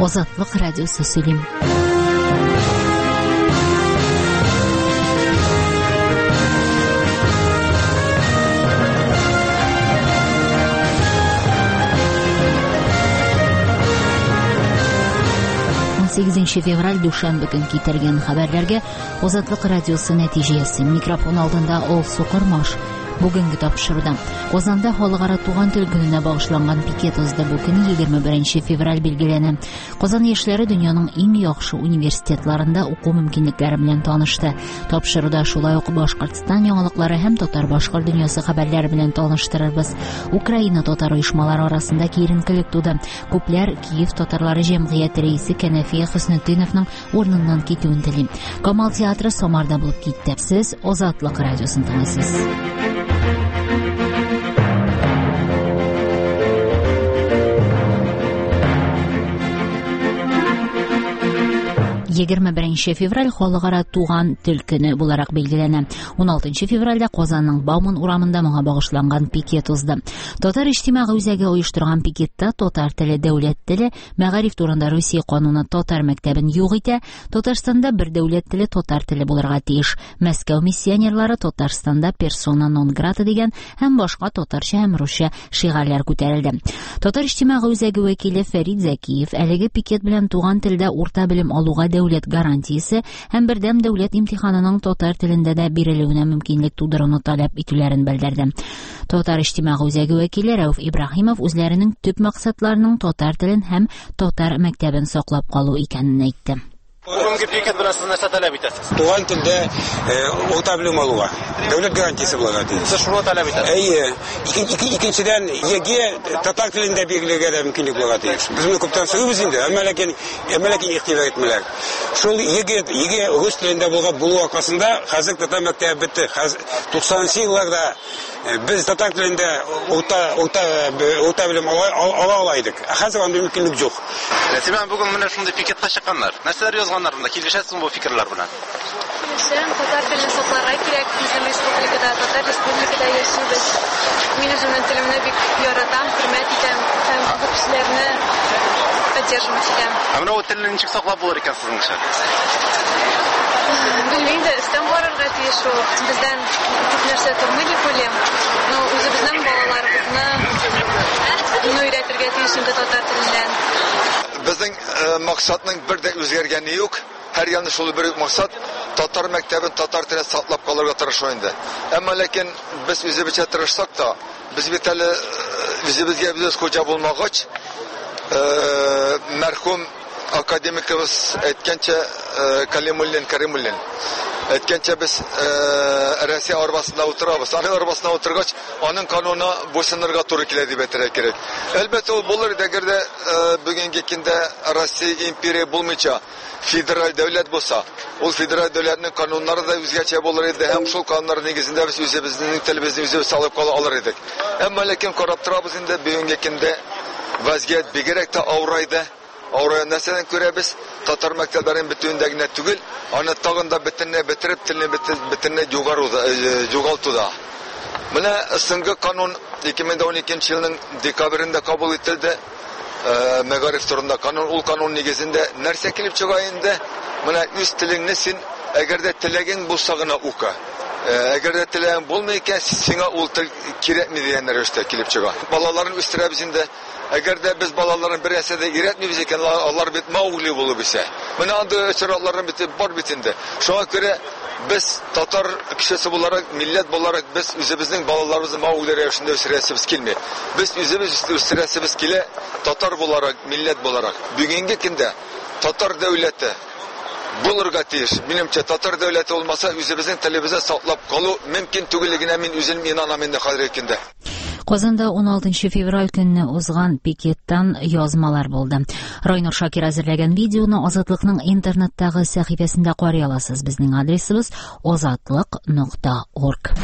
Азатлык радиосы сөйлим. Февраль душанбе көн китергән хәбәрләргә Азатлык радиосы нәтиҗәсе. Микрофон алдында ул Сукырмаш. Бүгенге тапшыруда Казанда халыкара туган тел көненә багышланган пикет узды. Бу көн 21 февраль билгеләнә. Казан яшьләре дөньяның иң яхшы университетларында уку мөмкинлекләре белән танышты. Тапшыруда шулай ук Башкортстан яңалыклары һәм татар башкорт дөньясы хәбәрләре белән таныштырырбыз. Украина татар оешмалары арасында киеренкелек туды. Күпләр Киев татарлары җәмгыяте рәисе Кәнәфия Хөснетдиновның урыныннан китүен тели. Камал театры Самарда булып китте. Сез Азатлык радиосын тыңлыйсыз. 21 февраль халыкара туган тел көне буларак билгеләнә. 16 февральдә Казанның Бауман урамында моңа багышланган пикет узды. Татар иҗтимагый үзәге оештырган пикетта татар теле дәүләт теле, мәгариф турында Русия кануны татар мәктәбен юк итә. Татарстанда бер дәүләт теле татар теле булырга тиеш. Мәскәү миссионерлары Татарстанда персона нон грата дигән һәм башка татарча һәм русча шигарләр күтәрелде. Татар иҗтимагый үзәге вәкиле Фәрит Зәкиев әлеге пикет белән туган телдә урта белем алуга дәүләт гарантиясе һәм бердәм дәүләт имтиханының татар телендә дә бирелүенә мөмкинлек тудыруны таләп итүләрен белдерде. Татар иҗтимагый үзәге вәкиле Рәүф Ибраһимов үзләренең төп максатларының татар телен һәм татар мәктәбен саклап калу икәнен әйтте. Бүгенге пикет белән сез нәрсә таләп итәсез? Туган телдә урта белем алуга дәүләт гарантиясе булырга тиеш. Сез шуны таләп итәсез? Әйе. Икенчедән, ЕГЭ татар телендә бирелергә дә мөмкинлек булырга тиеш. Без моны күптән сорыйбыз инде, әмма ләкин игътибар итмәләр. Шул ЕГЭ рус телендә булу аркасында хәзер татар мәктәбе бетте. 90-нчы елларда biz татар телендә урта белем ала алайдык. Хәзер андый мөмкинлек юк. Рәсмән бүген менә шундый пикетка чыкканнар. Нәрсәләр язганнар монда? Килешәсезме бу фикерләр белән? Sen татар телен сакларга кирәк. Безнең республикада, татар республикада яшибез. Мин үземнең телемне бик яратам, хөрмәт итәм һәм бу кешеләрне поддерживать итәм. Менә ул телне ничек саклап булыр икән сезнеңчә? Белмим дә, өстән барырга тиеш ул. Бездән күп нәрсә тормый дип уйлыйм. Но үзебезнең балаларыбызны өйрәтергә тиеш инде татар теленнән. Безнең максатның бер дә үзгәргәне юк. Һәр елны шул бер максат татар мәктәбен татар телен саклап калырга тырышу инде. Әмма ләкин без үзебезчә тырышсак та, без бит әле үзебезгә без хуҗа булмагач, мәрхүм академикыбыз әйткәнчә Кәримуллин әйткәнчә без Россия арбасында утырабыз. Аның арбасында утыргач, аның кануны буйсынырга туры килә дип әйтергә кирәк. Әлбәттә ул булыр иде, әгәр дә бүгенге көндә Россия империя булмыйча федераль дәүләт булса, ул федераль дәүләтнең кануннары да үзгәчә булыр иде һәм шул кануннар нигезендә без үзебезнең телебезне үзебез салып кала алыр идек. Әмма ләкин карап торабыз инде бүгенге көндә вазгыять бигрәк тә авырайды. Авырая нәрсәдән күрә без татар мәктәпләрен бетүендә генә түгел, аны тагын да бөтенләй бетереп телне бөтенләй югалтуда. Менә соңгы канун 2012 елның декабрендә кабул ителде. Мәгариф турында канун, ул канун нигезендә нәрсә килеп чыга инде? Менә үз телеңне син әгәр дә теләгең булса гына ука. Әгәр дә теләгең булмый икән, сиңа ул тел кирәкми дигәннәр өстә килеп чыга. Балаларын үстерәбез инде. Әгәр дә без балаларын бер нәрсәдә өйрәтмибез икән, алар бит Маугли булып үсә. Менә анда очракларның бит бар бит инде. Шуңа күрә без татар кешесе буларак, милләт буларак без үзебезнең балаларыбызны Маугли рәвешендә үстерәсебез килми. Без үзебез үстерәсебез килә татар буларак, милләт буларак. Бүгенге көндә татар дәүләте булырга тиеш. Минемчә татар дәүләте булмаса, үзебезнең телебезне саклап калу мөмкин түгеллегенә мин үзем инанам инде хәзерге көндә. Казанда 16 февраль көнне узган пикеттан язмалар булды. Райнур Шакир әзерләгән видеоны Азатлыкның интернеттагы сәхифәсендә карый аласыз. Безнең адресыбыз azatlyk.org.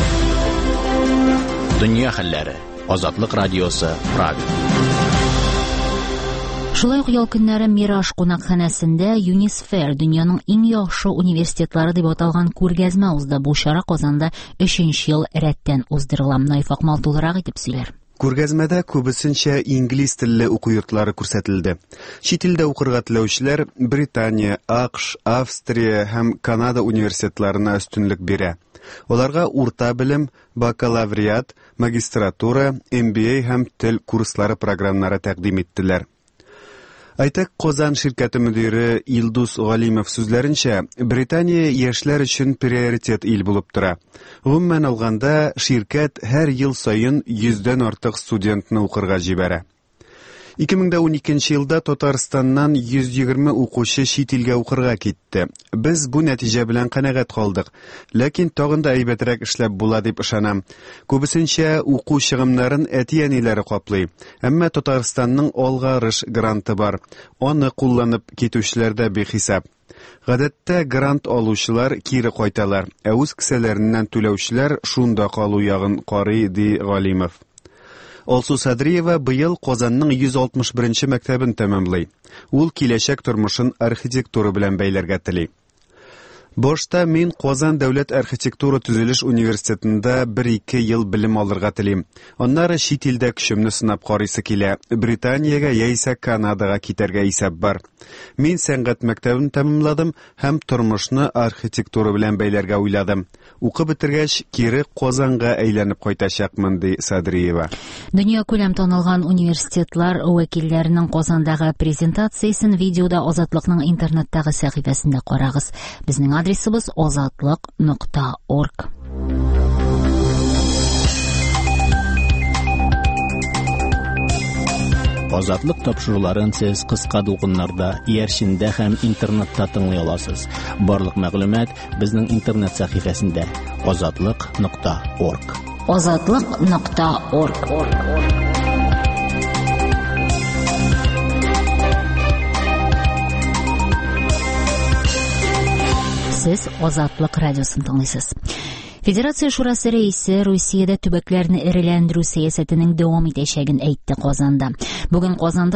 Дөнья хәлләре. Азатлык радиосы Прага. Шулай ук ял көннәре Мираж кунакханәсендә ЮНИСФЕР дөньяның иң яхшы университетлары дип аталган күргәзмә узды. Бу чара Казанда 3нче ел рәттән уздырыла. Найфак Малтулырак итеп сөйләр. Күргәзмәдә күбесенчә инглиз телле уку йортлары күрсәтелде. Чит илдә укырга теләүчеләр Британия, АКШ, Австрия һәм Канада университетларына өстенлек бирә. Оларга урта белем, бакалавриат, магистратура, MBA һәм тел курслары программнары тәкъдим иттеләр. Айтак Казан ширкәте мөдире Илдус Галимов сүзләренчә, Британия яшьләр өчен приоритет ил булып тора. Гомумән алганда, ширкәт һәр ел саен 100дән артык студентны укырга җибәрә. 2012 елда Татарстаннан 120 укучы чит илгә укырга китте. Без бу нәтиҗә белән канәгать калдык, ләкин тагын да әйбәтрәк эшләп була дип ышанам. Күбесенчә уку чыгымнарын әти-әниләре каплый, әмма Татарстанның алгарыш гранты бар. Аны кулланып китүчеләрдә бехисап. Гадәттә грант алучылар кире кайталар, ә үз кесәләреннән түләүчеләр шунда калу ягын карый, ди Галимов. Алсу Садриева быел Казанның 161-нче мәктәбен тәмамлый. Ул киләчәк тормышын архитектура белән бәйләргә тели. Башта мин Казан дәүләт архитектура төзелеш университетында 1-2 ел белем алырга телим. Аннары чит илдә көчемне сынап карыйсы килә. Британиягә яисә Канадага китәргә исәп бар. Мин сәнгать мәктәбен тәмамладым һәм тормышны архитектура белән бәйләргә уйладым. Укып бетергәч, кире Казанга әйләнеп кайтачакмын, ди Садриева. Дөнья күләм танылган университетлар вәкилләренең Казандагы презентациясен видеода Азатлыкның интернеттагы сәхифәсендә карагыз. Безнең адресыбыз azatlyk.org. Азатлык тапшыруларын сез кыска дулкыннарда, иярчендә һәм интернетта тыңлый аласыз. Барлык мәгълүмат безнең интернет сәхифәсендә azatlyk.org. azatlyk.org. Сез Азатлык радиосын тыңлыйсыз. Федерация шурасы рәисе Русиядә төбәкләрне эреләндерү сәясәтенең дәвам итәчәген әйтте Казанда. Бүген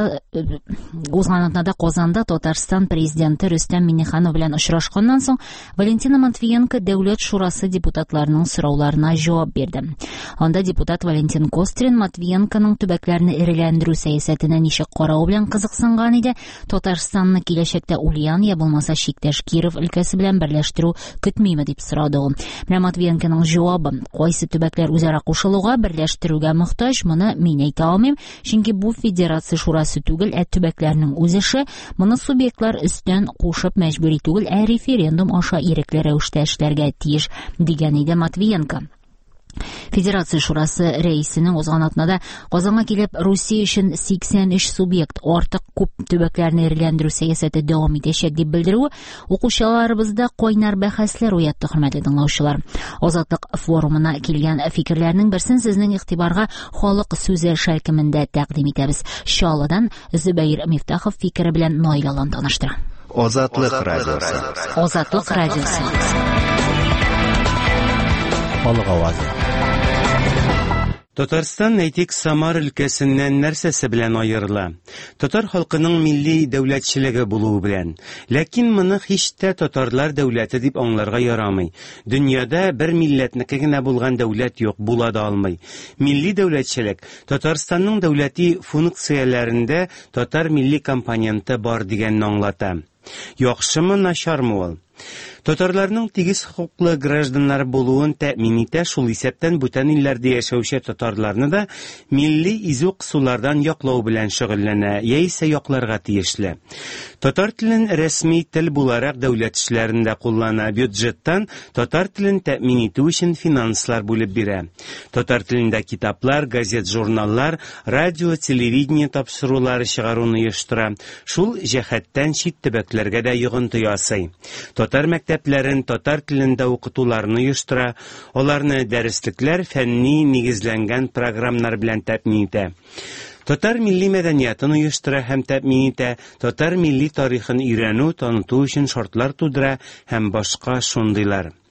Казанда Татарстан президенты Рөстәм Миңнеханов белән очрашканнан соң Валентина Матвиенко дәүләт шурасы депутатларының сорауларына җавап бирде. Анда депутат Валентин Кострин Матвиенконың төбәкләрне эреләндерү сәясәтенә ничек карау белән кызыксынган иде, Татарстанны киләчәктә Ульян я булмаса Чиктәш Киров өлкәсе белән берләштерү көтмиме дип сорады ул. Матвиенконың җавабы: кайсы төбәкләр үзара кушылуга, берләштерүгә мохтаҗ, моны мин әйтә алмыйм, чөнки бу федерация шурасы түгел, төбәкләрнең үз эше, моны субъектлар өстән кушып мәҗбүри түгел, референдум аша ирекле рәвештә эшләргә тиеш, дигән иде Матвиенко. Федерация шурасы рәисенең узган атнада Казанга килеп, Русия өчен 83 субъект артык күп төбәкләрне эреләндерү сәясәте дәвам итәчәк дип белдерүе укучыларыбызда кайнар бәхәсләр уятты, хөрмәтле тыңлаучылар. Азатлык форумына килгән фикерләрнең берсен сезнең игътибарга халык сүзе шәлкемендә тәкъдим итәбез. Шалыдан Зөбәйр Мифтахов фикере белән Наилалан таныштыра. Азатлык радиосы. Азатлык радиосы. Халык авазы. Татарстан әйтик Самар өлкәсеннән нәрсәсе белән аерыла? Татар халкының милли дәүләтчелеге булуы белән. Ләкин моны һич тә татарлар дәүләте дип аңларга ярамый. Дөньяда бер милләтнеке генә булган дәүләт юк, була да алмый. Милли дәүләтчелек Татарстанның дәүләти функцияләрендә татар милли компоненты бар дигәнне аңлата. Яхшымы, начармы ул? Татарларның тигез хокуклы гражданнар булуын тәэмин итә, шул исәптән бүтән илләрдә яшәүче татарларны да милли изү кысулардан яклау белән шөгыльләнә, яисә якларга тиешле. Татар телен рәсми тел буларак дәүләт эшләрендә куллана, бюджеттан татар телен тәэмин итү өчен финанслар бүлеп бирә. Татар телендә китаплар, газет, журналлар, радио, телевидение тапшырулары чыгаруны оештыра. Шул җәһәттән чит төбәкләргә дә йогынты ясый. Татар мәктәпләрен татар телендә укытуларны оештыра, аларны дәреслекләр, фәнни нигезләнгән программнар белән тәэмин итә. Татар милли мәдәниятын оештыра һәм тәэмин итә, татар милли тарихын өйрәнү, таныту өчен шартлар тудыра һәм башка шундыйлар.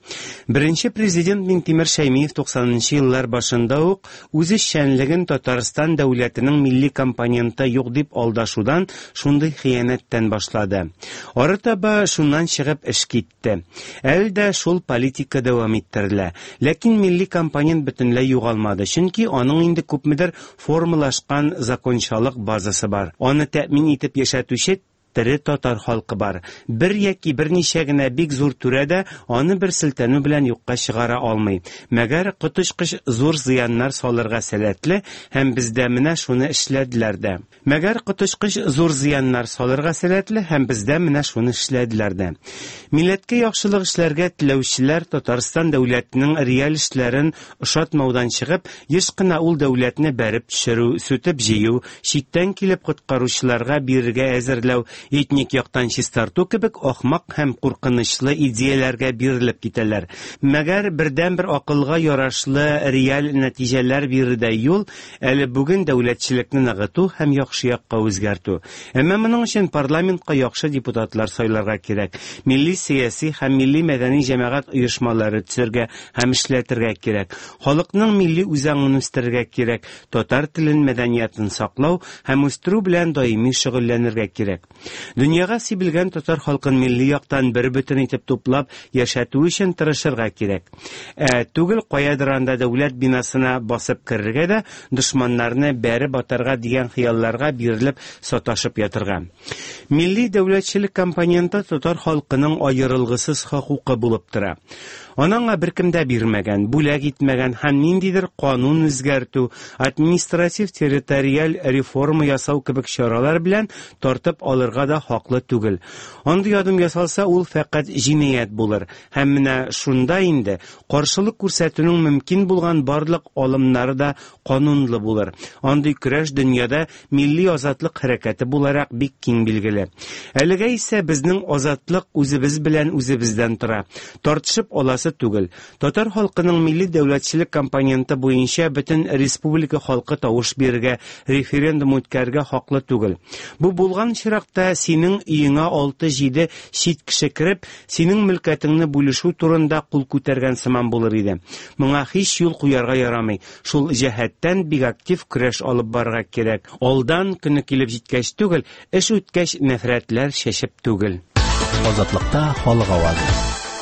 Беренче президент Минтимер Шәймиев 90-нчы еллар башында ук үз эшчәнлеген Татарстан дәүләтенең милли компоненты юк дип алдашудан шундый хыянәттән башлады. Арытаба шуннан чыгып эш китте. Әлдә шул политика дәвам иттерелә. Ләкин милли компонент бөтенләй югалмады, чөнки аның инде күпмедер формалашкан закончалык базасы бар. Аны тәэмин итеп яшәтүче тере татар халкы бар. Бер яки берничә генә бик зур түрәдә аны бер селтәнү белән юкка чыгара алмый. Мәгәр котышкыч зур зыяннар салырга сәләтле һәм бездә менә шуны эшләделәр дә. Мәгәр котышкыч зур зыяннар салырга сәләтле һәм бездә менә шуны эшләделәр дә. Милләткә яхшылык эшләргә теләүчеләр Татарстан дәүләтенең реаль эшләрен ошатмаудан чыгып, еш кына ул дәүләтне бәреп төшерү, сүтеп җыю, читтән килеп коткаручыларга бирергә әзерләү, этник яктан чистарту кебек ахмак һәм куркынычлы идеяләргә бирелеп китәләр. Мәгәр бердән-бер акылга ярашлы реаль нәтиҗәләр бирүдә юл әле бүген дәүләтчелекне ныгыту һәм яхшы якка үзгәртү. Әмма моның өчен парламентка яхшы депутатлар сайларга кирәк. Милли сияси һәм милли мәдәни җәмәгать оешмалары төзергә һәм эшләтергә кирәк. Халыкның милли үзаңын үстерергә кирәк. Татар телен, мәдәниятын саклау һәм үстерү белән даими шөгыльләнергә кирәк. Дөньяга сибелгән татар халкын милли яктан бер бөтен итеп туплап яшәтү өчен тырышырга кирәк. Түгел каядыр анда дәүләт бинасына басып керергә дә, дошманнарны бәре батарга дигән хыялларга бирелеп саташып ятырга. Милли дәүләтчелек компоненты татар халкының аерылгысыз хокукы булып тора. Анаңа беркем дә бирмәгән, бүләк итмәгән һәм ниндидер канун үзгәртү, административ территориаль реформа ясау кебек чаралар белән тартып алырга да хаклы түгел. Андый адым ясалса, ул фәкать җинаять булыр. Һәм менә шунда инде каршылык күрсәтүнең мөмкин булган барлык алымнары да канунлы булыр. Андый көрәш дөньяда милли азатлык хәрәкәте буларак бик киң билгеле. Әлегә исә безнең азатлык үзебез белән үзебездән тора. Тартышып аласы түгел. Татар халкының милли дәүләтчелек компоненты буенча бөтен республика халкы тавыш бирергә, референдум үткәрергә хаклы түгел. Бу булган чиракта синең өеңә 6-7 чит кеше кереп, синең мөлкәтеңне бүлешү турында кул күтәргән сыман булыр иде. Моңа һич юл куярга ярамый. Шул җәһәттән бик актив көрәш алып барырга кирәк. Алдан көне килеп җиткәч түгел, эш үткәч нәфрәтләр чәчеп түгел. Азатлыкта халык авазы.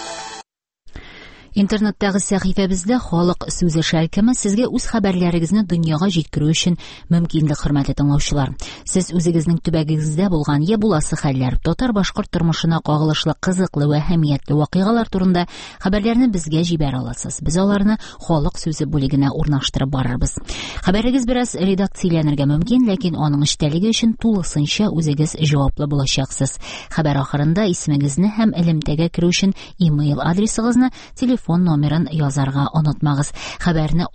Интернеттагы сәхифәбездә халык сүзе шәлкеме сезгә үз хәбәрләрегезне дөньяга җиткерү өчен мөмкинлек, хөрмәтле тыңлаучылар. Сез үзегезнең төбәгегездә булган я буласы хәлләр, татар-башкорт тормышына кагылышлы кызыклы ва әһәмиятле вакыйгалар турында хәбәрләрне безгә җибәрә аласыз. Без аларны халык сүзе бүлегенә урнаштырып барырбыз. Хәбәрегез бераз редакцияләнергә мөмкин, ләкин аның эштәлеге өчен тулысынча үзегез җаваплы булачаксыз. Хәбәр ахырында исемегезне һәм элемтәгә керү өчен имейл адресыгызны, телефон номерын язарга онытмагыз. Хәбәрне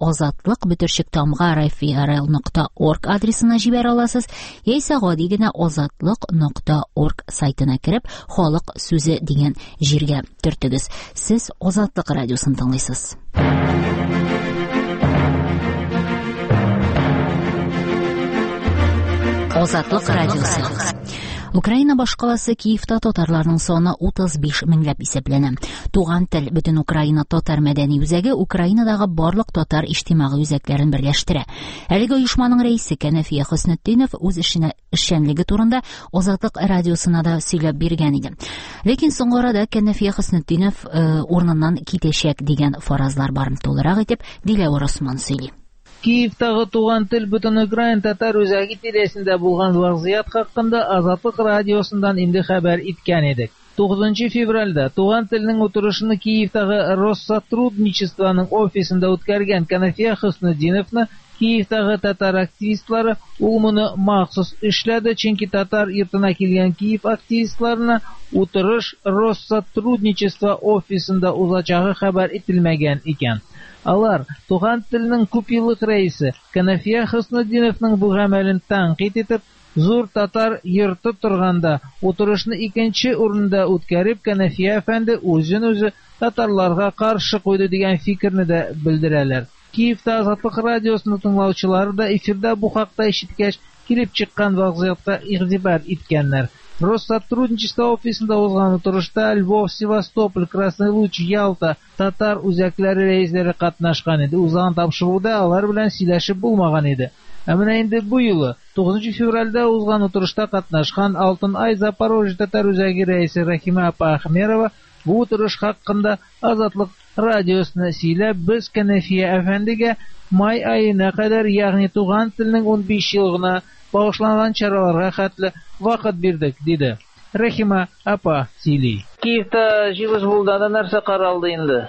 azatlık_tamga@rfi.org адресына җибәрә аласыз, яисә гади генә azatlık.org сайтына кереп, халык сүзе дигән җиргә төртегез. Сез Азатлык радиосын тыңлыйсыз. Азатлык радиосы. Украина башкаласы Киевта татарларның саны 35 меңләп исәпләнә. Туган тел бөтен Украина татар мәдәни үзәге Украинадагы барлык татар иҗтимагый үзәкләрен берләштерә. Әлеге оешманың рәисе Кәнәфия Хөснетдинов үз эшчәнлеге турында Азатлык радиосына да сөйләп биргән иде. Ләкин соңгы арада Кәнәфия Хөснетдинов урыныннан китәчәк дигән фаразлар бар. Толырак итеп Диләвар Осман сөйли. Киевтагы туган тел бөтен Украин татар үзәге тирәсендә булган вазгыять хакында Азатлык радиосыннан инде хәбәр иткән идек. 9 февральдә туган телнең утырышны Киевтагы Россотрудничествоның офисында үткәргән Кәнәфия Хөснетдиновны Киевтагы татар активистлары ул моны махсус эшләде, чөнки татар йортына килгән Киев активистларына утырыш Россотрудничество офисында узачагы хәбәр ителмәгән икән. Алар туган телнең күп еллык рәисе Кәнәфия Хөснетдиновның бу гамәлен тәнкыйть итеп, зур татар йорты торганда утырышны икенче урында үткәреп, Кәнәфия әфәнде үзен-үзе татарларга каршы куйды дигән фикерне дә белдерәләр. Киевта Азатлык радиосының тыңлаучылары да эфирда бу хакта ишеткәч килеп чыккан вазгыятка игътибар иткәннәр. Россотрудничество офисында узган утырышта Львов, Севастополь, Красный Луч, Ялта татар үзәкләре рәисләре катнашкан иде. Узган тапшыруда алар белән сөйләшеп булмаган иде. Ә менә инде бу юлы 9 февральдә узган утырышта катнашкан Алтын Ай Запорожье татар үзәге рәисе Рәхимә апа Ахмерова бу утырыш хакында Азатлык радиосына сөйләп, без Кәнәфия әфәндегә май аена кадәр, ягъни туган телнең 15 елгына багышланган чараларга хәтле вакыт бирдек, диде. Рәхимә апа сөйли. Киевта җыелыш булды, да нәрсә каралды инде?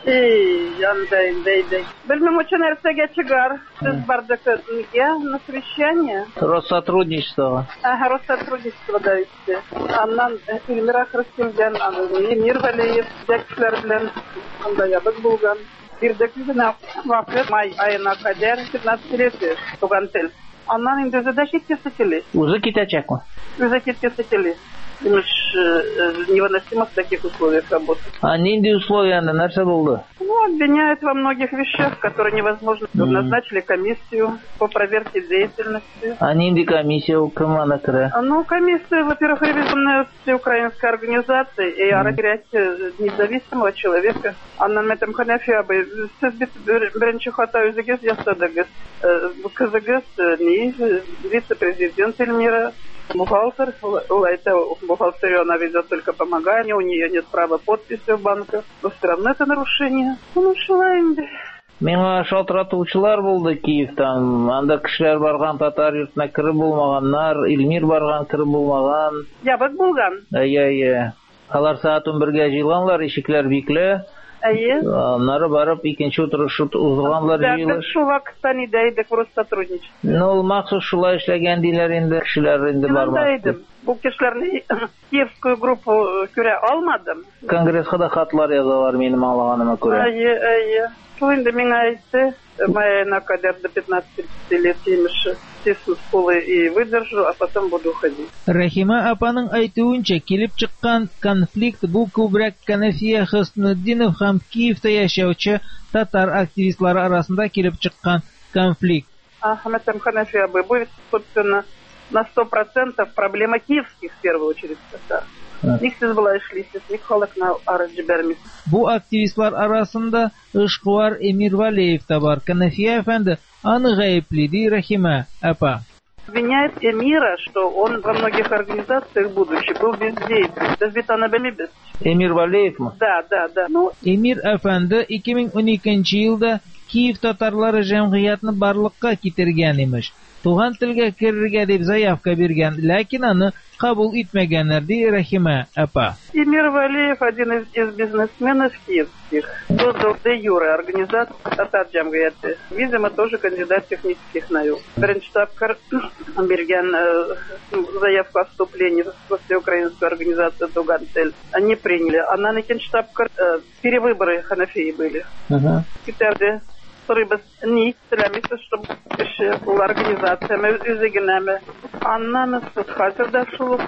Яндай. Белмим, очень нәрсәгә чыгар. Сез бардык на совещание. Россотрудничество. Ага, Россотрудничество да итте. Аннан Эльмира Хрустимдән, Эмир Валеев, дәкшләр белән анда ябык булган. Бирдек генә вакыт май аена кадәр 15 лет туган тел. Аннан инде задачи китәчәк. Уже китәчәкме? Уже китәчәк. Невыносимо в таких условиях работать. А нинди условия, нәрсә булды? Ну, обвиняют во многих вещах, которые невозможно. Назначили комиссию по проверке деятельности. А нинди комиссия кем она керә? Ну, комиссия, во-первых, ревизионная всеукраинская организация и мероприятие независимого человека. Анна Метам Ханафия бы беренче хата үзегез ясадыгыз. КЗГС не вице-президент Эльмира. Бухгалтер, это бухгалтерию она ведет только помогание, у нее нет права подписи в банках, но все равно это нарушение. Ну, шулай. Миңа шалтыратучылар булды Киевтан. Анда кешеләр барган татар йортына кире булмаганнар, Эльмир барган кире булмаган. Ябык булган. Ай. Алар саат 11-гә җыелганлар, ишекләр бикле. Нары барып икенче утырыш узганлар җыелыш. Шул вакытта иде идек Россотрудничество. Ну, махсус шулай эшләгән диләр инде, кешеләр инде бармады. Бу кешеләрне Киевскую группу күрә алмадым. Конгресска да хатлар язалар минем аңлаганыма күрә. Ай. Шул инде миңа әйтте, майна кадәр до 15 лет имеш сесу школы и выдержу, а потом буду ходить. Рәхимә апаның әйтүенчә, килеп чыккан конфликт бу күбрәк Кәнәфия Хөснетдинов һәм Киевта яшәүче татар активистлары арасында килеп чыккан конфликт. Ахмед Кәнәфия будет, собственно, на 100% проблема киевских в первую очередь татар. Никсез була эшлисез, ник халыкны арыз җибәрмис. Бу активистлар арасында эшкуар Эмир Валеев та бар. Кәнәфия әфәнде аны гаепли, ди Рәхимә апа. Обвиняет Эмира, что он во многих организациях будучи был бездеятельным. Без битана белибез. Эмир Валеевме? Да. Ну, Эмир әфәнде 2012 елда Киев татарлары җәмгыятьне барлыкка китергән имеш. Туган телгә керергә дип заявка биргән, ләкин аны кабул итмәгәннәр, ди Рәхимә апа. Эмир Валеев, один из бизнесменов киевских, создал де юре организацию татар җәмгыяте. Видимо, тоже кандидат технических наук. Беренче тапкыр биргән заявку о вступлении в всеукраинскую организацию Туган тел. Они приняли. Аннан икенче тапкыр перевыборы Ханафии были. Китәрде рыбыз ни теләмисез, чтобы ул организацияме үзегенәме. Аннан хәзердә шул.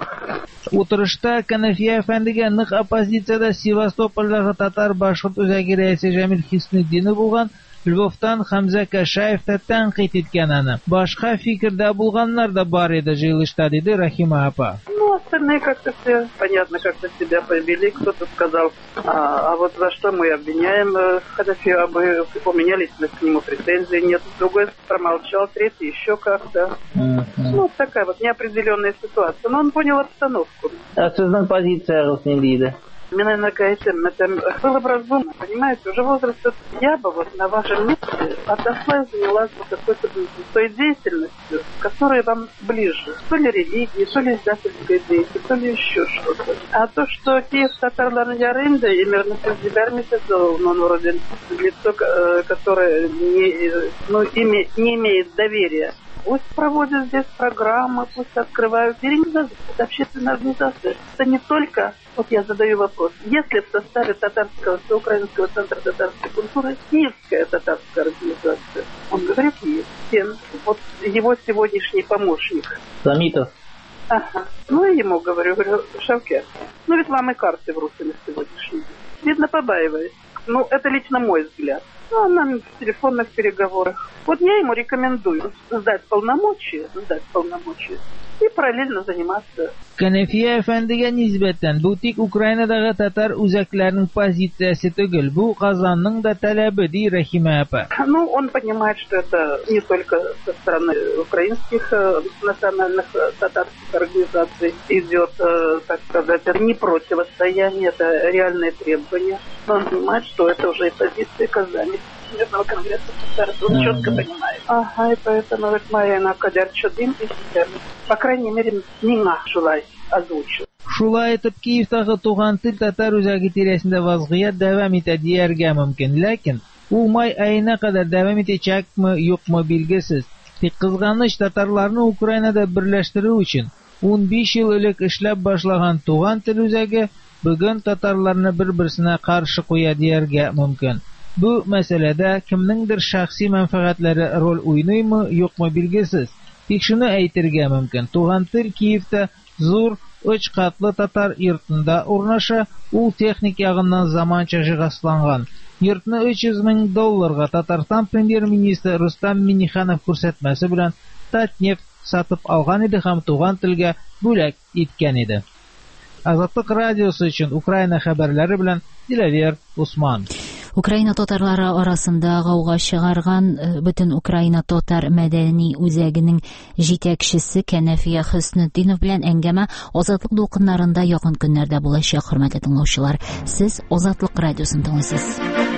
Утырышта Кәнәфия әфәндегә нык оппозициядә Севастополдагы татар башкорт үзәге рәисе Җәмил Хөснетдинов булган, Львовтан Хәмзә Кәшәев та тәнкыйть иткән аны. Башка фикердә булганнар да бар иде җыелышта, диде Рәхимә апа. Ну, остальные как-то все понятно, как-то себя повели. Кто-то сказал, а вот за что мы обвиняем Ханафию, у меня лично к нему претензий нет. Другой промолчал, третий еще как-то. Ну, такая вот неопределенная ситуация. Но он понял обстановку. А сезон позиция с ним вида? Мне, наверное, это было бы разумно, понимаете, уже возраст, я бы вот на вашем месте отошла и занялась какой-то той деятельностью, которая вам ближе. То ли религии, то ли издательской деятельности, то ли еще что-то. А то, что Киев татарларны ярында, и мирно созидермися, он вроде лицо, которое не имеет доверия. Пусть проводят здесь программы, пусть открывают. Это общественная организация. Это не только, вот я задаю вопрос, если в составе татарского, всеукраинского центра татарской культуры киевская татарская организация, он говорит, есть. Вот его сегодняшний помощник. Самитов. Ага. Ну, я ему говорю, Шавкет, ну ведь вам и карты врутили сегодняшние. Видно, побаиваясь. Ну, это лично мой взгляд. Ну, она в телефонных переговорах. Вот я ему рекомендую сдать полномочия и параллельно заниматься. Кәнәфия әфәндегә нисбәтән бу тик Украинадагы татар үзәкләренең позициясе түгел, бу Казанның да таләбе, ди Рәхимә апа. Ну, он понимает, что это не только со стороны украинских национальных татарских организаций идет, так сказать, не противостояние, это реальные требования. Но он понимает, что это уже и позиция Казани. Всемирного конгресса татар. Он четко понимает. Ага, и поэтому вот Марьяна Кадярчудин и система. По крайней мере, миңа шулай озвучил. Шулай итеп, Киевтагы туган тел татар үзәге тирәсендә вазгыять дәвам итә дияргә мөмкин, ләкин ул май аена кадәр дәвам итәчәкме, юкмы билгесез. Тик кызганыч, татарларны Украинада берләштерү өчен 15 ел элек эшләп башлаган туган тел үзәге бүген татарларны бер-берсенә каршы куя дияргә мөмкин. Бу мәсьәләдә кемнеңдер шәхси мәнфәгатьләре роль уйныймы, юкмы билгесез. Тик шуны әйтергә мөмкин. Туган тел Киевтә зур 3 катлы татар йортында урнаша, ул техник ягыннан заманча җиһазланган. Йортны $300,000 Татарстан премьер-министры Рустам Миңнеханов күрсәтмәсе белән Татнефть сатып алган иде һәм туган телгә бүләк иткән иде. Азатлык радиосы өчен Украина хәбәрләре белән Дилавер Усман. Украина татарлары арасында гауга чыгарган бөтен Украина татар мәдәни үзәгенең җитәкчесе Кәнәфия Хөснетдинов белән әңгәмә Азатлык дулкыннарында якын көннәрдә булачак, хөрмәтле тыңлаучылар. Сез Азатлык радиосын тыңлыйсыз.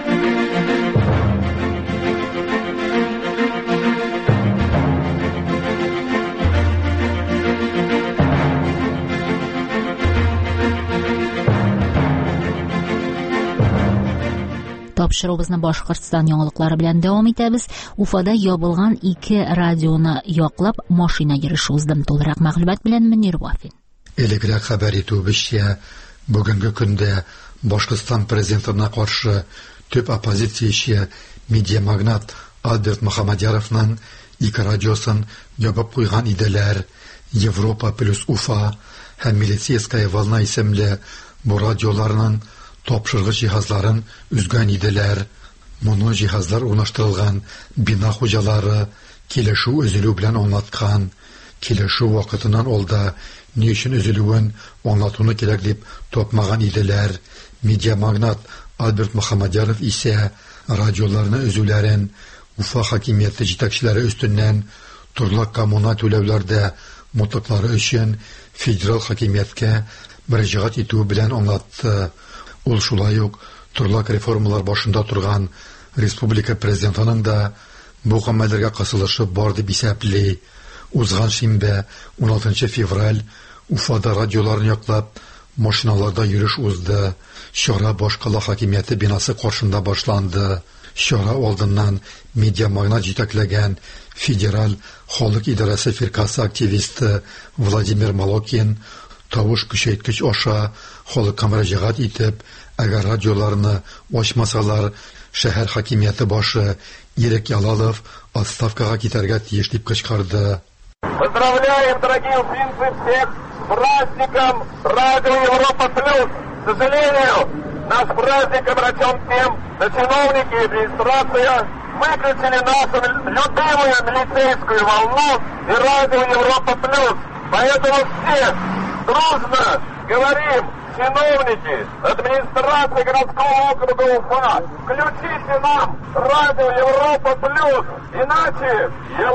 Тапшыруыбызны Башкортстан яңалыклары белән дәвам итәбез. Уфада ябылган 2 радионы яклап машина йөреше узды. Толырак мәгълүмат белән Мөнир Вафин. Элегрәк хәбәр итүебезчә, бүгенге көндә Башкортстан президентына каршы төп оппозицияче медиамагнат Альберт Мөхәммәдияровның 2 радиосын ябып куйган иделәр. Европа плюс Уфа һәм Милицейская волна исемле бу радиоларның тапшыргыч җиһазларын үзгән иделәр. Моны җиһазлар урнаштырылган бина хуҗалары килешү өзелү белән аңлаткан. Килешү вакытыннан алда ни өчен өзелүен аңлатуны кирәк дип тапмаган иделәр. Медиамагнат Альберт Мөхәммәдияров исә радиоларны өзүләрен Уфа хакимияте җитәкчеләре өстеннән төрле коммуналь түләүләрдә мутлаклары өчен федераль хакимияткә мөрәҗәгать итү белән аңлатты. Ул шулай ук төрле реформалар башында торган республика президентының да бу гамәлләргә кысылышы бар дип исәпли. Узган шимбә 16 февраль Уфада радиоларны яклап машиналарда йөреш узды. Чара башкала хакимияте бинасы каршында башланды. Чара алдыннан медиамагнат җитәкләгән федераль халык идарәсе фиркасы активисты Владимир Малокин тавыш көчәйткеч аша халыкка мөрәҗәгать итеп, әгәр радиоларны ачмасалар, шәһәр хакимияте башы Ирек Ялалов отставкага китәргә тиеш дип кычкырды. Поздравляем, дорогие уфимцы, всех с праздником Радио Европа Плюс. К сожалению, наш праздник обращен к тем, что чиновники и администрация выключили нашу любимую милицейскую волну и Радио Европа Плюс. Поэтому все дружно говорим, чиновники, администрация городского округа Уфа, включите нам Радио Европа Плюс, иначе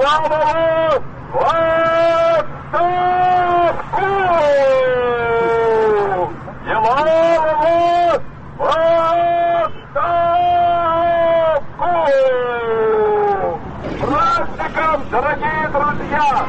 Елабову в отставку! Елабову в отставку! С праздником, дорогие друзья!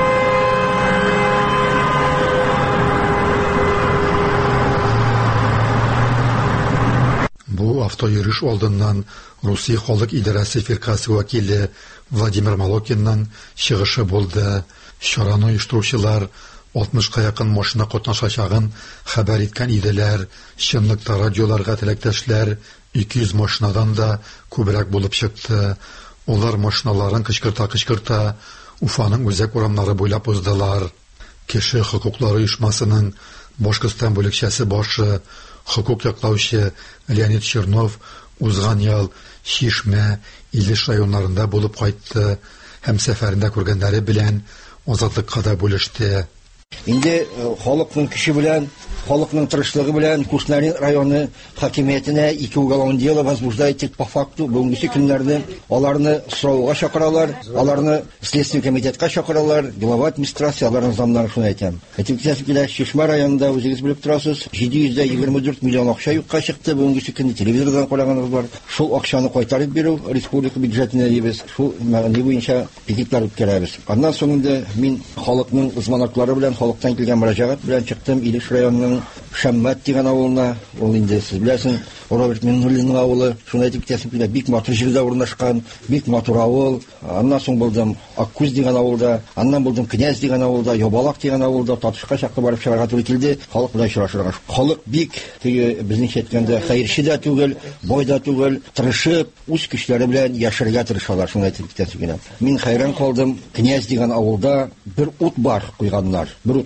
Бу автоюриш алдыннан Русия халык идарәсе фиркасы вәкиле Владимир Малокинның чыгышы булды. Чараны оештыручылар 60-ка якын машина катнашачагын хәбәр иткән иделәр. Чынлыкта радиоларга теләктәшләр 200 машинадан да күбрәк булып чыкты. Олар машиналарын кычкырта Уфаның үзәк урамнары буйлап уздылар. Кеше хокуклары оешмасының Башкортстан бүлекчәсе башы хокук яклаучы Леонид Чернов узган ел Шишмә, Илеш районнарында булып кайтты һәм сәфәрендә күргәннәре белән азатлыкка да бүлеште. Инде халыкның көче белән, халыкның тырышлыгы белән Кушнарин районы хакимиятенә 2 уголовное дело возбуждает по факту. Бүгенге көннәрдә аларны сорауга чакыралар, аларны следственный комитетка чакыралар, глава администрация аларның замнары шуны әйтәм. Әйтүкчә Чишмә районында үзегез белеп торасыз, 724 миллион акча юкка чыкты. Бүгенге көнне телевизордан караганыбыз бар. Шул акчаны кайтарып бирү республика бюджетына дибез. Шул мәгълүм буенча пикетлар үткәрәбез. Аннан соңында мин халыкның узманлыклары белән, халыктан килгән мөрәҗәгать белән чыктым Илеш районының Шәммәт дигән авылына. Ул инде сез беләсез, Роберт Миннуллинның авылы. Шуны әйтеп китәсем килә, бик матур җирдә урнашкан, бик матур авыл. Аннан соң булдым Аккүз дигән авылда, аннан булдым Князь дигән авылда, Ябалак дигән авылда, Татышка чаклы барып чыгарга туры килде. Халык белән очрашырга. Халык бик безнең әйткәндә хәерче дә түгел, бай да түгел, тырышып, үз көчләре белән яшәргә тырышалар. Шуны әйтеп китәсем килә. Мин хәйран калдым. Князь дигән авылда бер ут бар куйганнар. Бер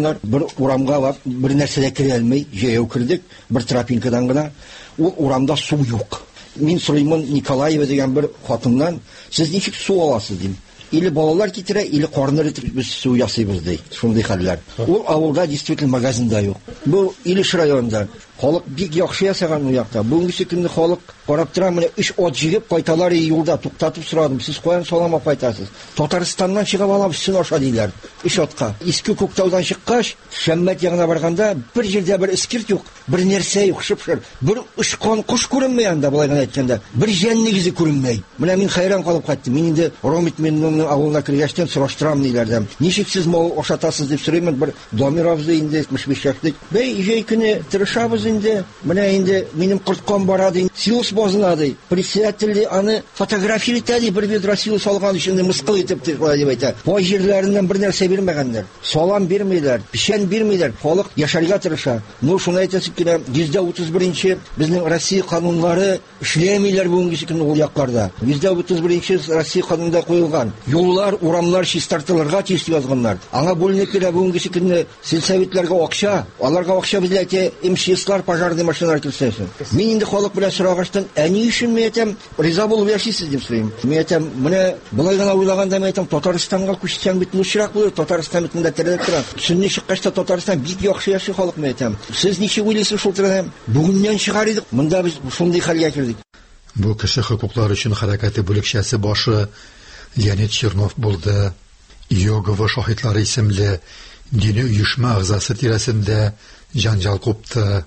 урамга бер нәрсә керә алмый, җәяү кирдек, бер тропинкадан гына. Ул урамда су юк. Мин Сулейман Николаева дигән бер хатыннан, сез ничек су аласыз дим. Или балалар китерә, или карныр итеп без су ясыйбыз ди. Шундый хәлләр. Ул авылда действительно магазинда юк. Бу Илеш районында халык бик яхшы ясаган у якта. Бүгенге көнне халык карап тора, менә 3 от җигеп кайталар, юлда туктатып сорадым. Сез каян салама кайтасыз? Татарстаннан чыгып алабыз, син аша диләр. 3 отка. Иске Күктаудан чыккач, Шәммәт ягына барганда бер җирдә бер эскирт юк, бер нәрсә юк, шып-шыр. Бер ушкан куш күренмәй анда, булай гына әйткәндә. Бер җан нигезе күренмәй. Менә мин хәйран калып кайттым. Мин инде Ромит Миннуллинның авылына кергәчтән сораштырам ниләрдән. Ничек сез мал ашатасыз дип сорыйм, бер Домировзы инде 75 яшьлек. Бәй җәй көне тырышабыз инде. Менә инде минем корткан барады. Силос бозынады. Председатель аны фотографиялый, бер ведро силос алган өчен мыскыл итеп дип әйтә. Бу җирләреннән бер нәрсә бирмәгәннәр. Салам бирмәйләр, пишән бирмәйләр. Халык яшәргә тырыша. Ну шуны әйтәсе килә, 131-нче безнең Россия кануннары эшләмиләр бүгенге көнне ул якларда. 131-нче Россия канунында куелган. Юллар, урамнар чистартылырга тиеш язганнар. Аңа бүленеп килә бүгенге көнне сельсоветларга акча, аларга акча бизләтә, МЧСлар пожарный машиналар килсәсен. Мин инде халык белән сорагачтан, әни өчен мен әйтәм, риза булып яшисез дип сорыйм. Мен әйтәм, менә булай гына уйлаганда мен әйтәм, Татарстанга күчсәң бит лучшырак булыр, Татарстан битендә терелеп тора. Сөнни чыккачта Татарстан бик яхшы яши халык мен әйтәм. Сез ничек уйлыйсыз шул турыда? Бүгеннән чыгар идек, монда без шундый хәлгә кирдек. Бу кеше хукуклары өчен хәрәкәте бүлекчәсе башы Леонид Чернов булды. Йогова шаһидлары исемле дини оешма әгъзасы тирәсендә җанҗал купты.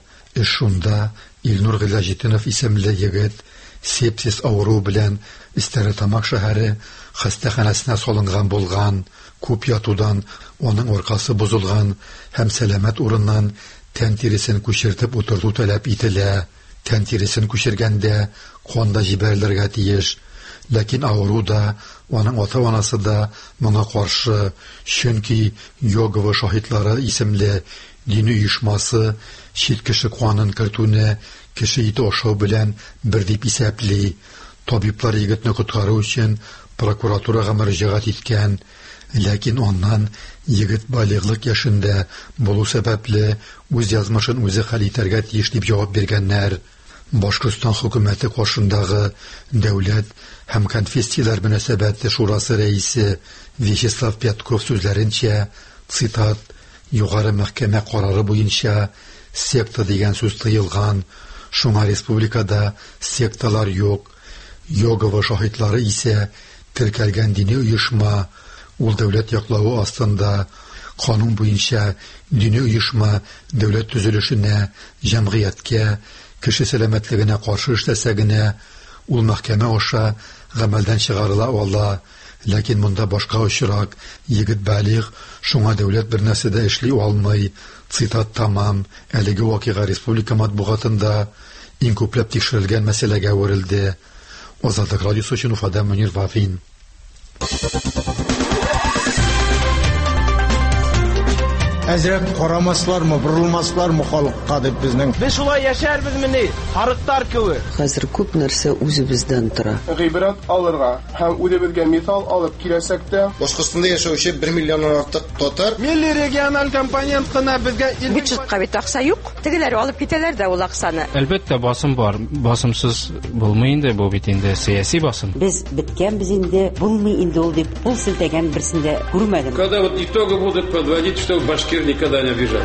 Шунда Илнур Гыйлаҗетдинов исемле егет сепсис авыру белән Стәрлетамак шәһәре хастаханасына салынган булган, күп ятудан аның аркасы бозылган һәм сәламәт урыннан тән тиресен күчертеп утырту таләп ителә. Тән тиресен күчергәндә канда җибәрелергә тиеш. Ләкин авыруда аның ата-анасы да моңа каршы, чөнки Йогова шаһидлары исемле дини оешмасы чит кеше канын кертүне кеше ите ашау белән бер дип исәпли. Табиблар егетне коткару өчен прокуратурага мөрәҗәгать иткән, ләкин аннан егет балиглык яшендә булу сәбәпле үз язмышын үзе хәл итәргә тиеш дип җавап биргәннәр. Башкортстан хөкүмәте каршындагы дәүләт һәм конфессияләр мөнәсәбәте шурасы рәисе Вячеслав Пятков сүзләренчә, цитат: "Югары мәхкәмә карары буенча секта дигән сүз тыелган, шуңа республикада секталар юк. Йогова шаһидлары исә теркәлгән дини оешма, ул дәүләт яклауы астында. Канун буенча дини оешма дәүләт төзелешенә, җәмгыятькә, кеше сәламәтлегенә каршы эшләсә генә, ул мәхкәмә аша гамәлдән чыгарыла ала. Ләкин монда башка очрак, егет балиг, шуңа дәүләт бер нәрсә дә эшли алмый." Цитат тамам. Әлеге вакыйга республика матбугатында иң күпләп тикшерелгән мәсьәләгә әверелде. Азатлык радиосы өчен Уфадан Мөнир Вафин. әзрәк карамаслармы, бурылмаслармы халыкка дип безнең. Без шулай яшәрбезмени? Харыктар кебек. Хәзер күп нәрсә үзебездән тора. Гыйбрат алырга һәм үзебезгә мисал алып киләсәк тә, Башкортстанда яшәүче 1 миллионнан артык татар милли региональ компонент кына безгә бюджетка бит акча юк. Тегеләр алып китәләр дә ул акчаны. Әлбәттә басым бар. Басымсыз булмый инде бу бит инде сиясәт басым. Без биткәнбез инде, булмый инде ул дип кул селтәгән берсендә күрмәдем. Когда вот итоги будут подводить, что башкир никогда не обижали.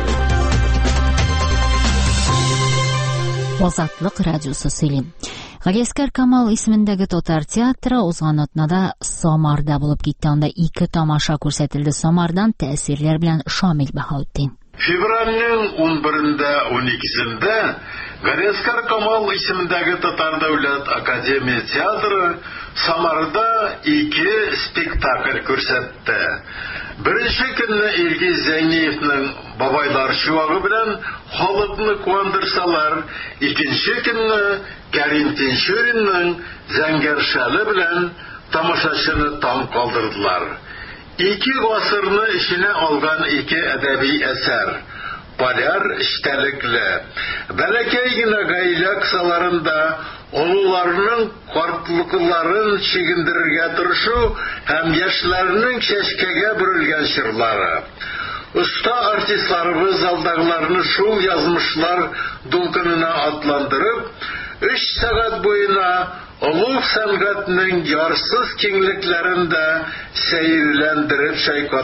Азатлык радиосы сөйли. Галиәскәр Камал исемендәге татар театры узган атнада Самарда булып китте. Анда 2 тамаша күрсәтелде. Самардан тәэсирләр белән Шамил Баһаутдин. Февральнең 11-дә, 12-сендә Галиәскәр Камал исемендәге Татар дәүләт академия театры Самарда 2 спектакль күрсәтте. Беренче көнне Илгиз Зәйниевның Бабайлар чуагы белән халыкны куандырсалар, икенче көнне Кәрим Тинчуринның Зәңгәр шәле белән тамашачыны таң калдырдылар. 2 гасырны içine алган 2 әдәби әсәр. Поляр эчтәлекле. Бәләкәй генә гаилә кысаларында олуларның картлыкларын чигендерергә тырышу һәм яшьләрнең чәчкәгә бүрелгән чырлары. Уста артистларыбыз алдагыларны шул язмышлар дулкынына атландырып, 3 сәгать буена Олуг сәнгатьнең ярсыз киңлекләрендә сәерләндереп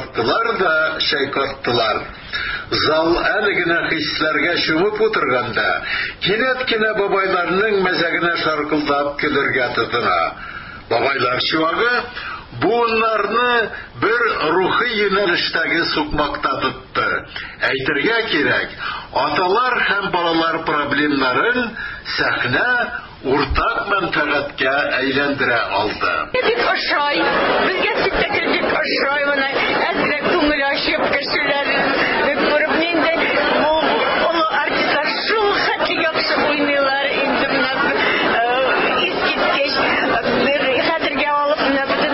шайкаттылар. Зал әле генә хисләргә чумып утырганда, кинәт кенә бабайларның мәзәгенә шаркылдап көлергә тотына. Бабайлар чуагы буыннарны бер рухи юнәлештәге сукмакта тотты. Әйтергә кирәк, аталар һәм балалар проблемнарын сәхнә уртак мәнфәгатькә әйләндерә алды. Бик ошай, безгә спектакль бик ошай, моны әзрәк күңел ачып кешеләр күреп инде ул артистлар шул хәтле яхшы уйныйлар инде менә искиткеч бер хәтергә алып менә бөтен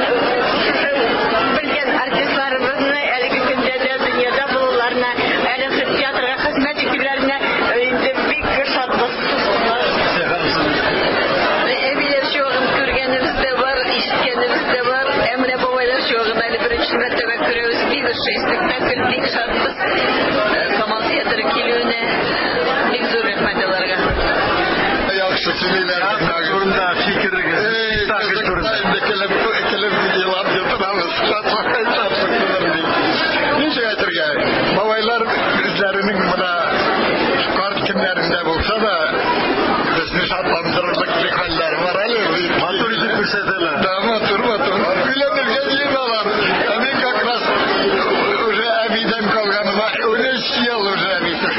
белгән артистларыбызны әлеге көндә дә дөньяда булуларына әле театрга хезмәт итүләренә инде бик шатлык. Спектакль бик шатбыз. Камал театры килүенә бик зур рәхмәт аларга. Яхшы сөйләр. Турында фикерегез. Спектакль турында келеп елап ятабыз. Ничә әйтергә? Бабайлар үзләренең мода карт көннәрендә булса да безне шатландырырлык бик хәлләр бар әле. Матур итеп күрсәтәләр. Да, матур. Уйланырга җыйналар. Мен как раз уже обиден колганма. Уже съел уже обиден.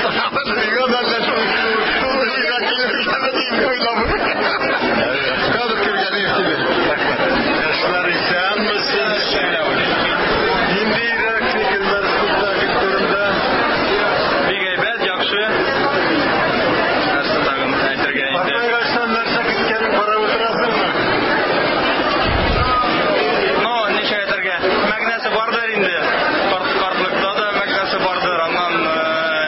Кадр кергәнем тебе. Яшьләр исән мисез шәйләү. Индирәк фикерләр спектакль турында бик әйбәт, яхшы. Нәрсә тагын әйтергә инде. Аңлашсан нәрсә киткәнен карап утырасыңмы? Но, ничә әйтергә? Мәгънәсе бардыр инде. Картлыкта да мәгънәсе бардыр. Аннан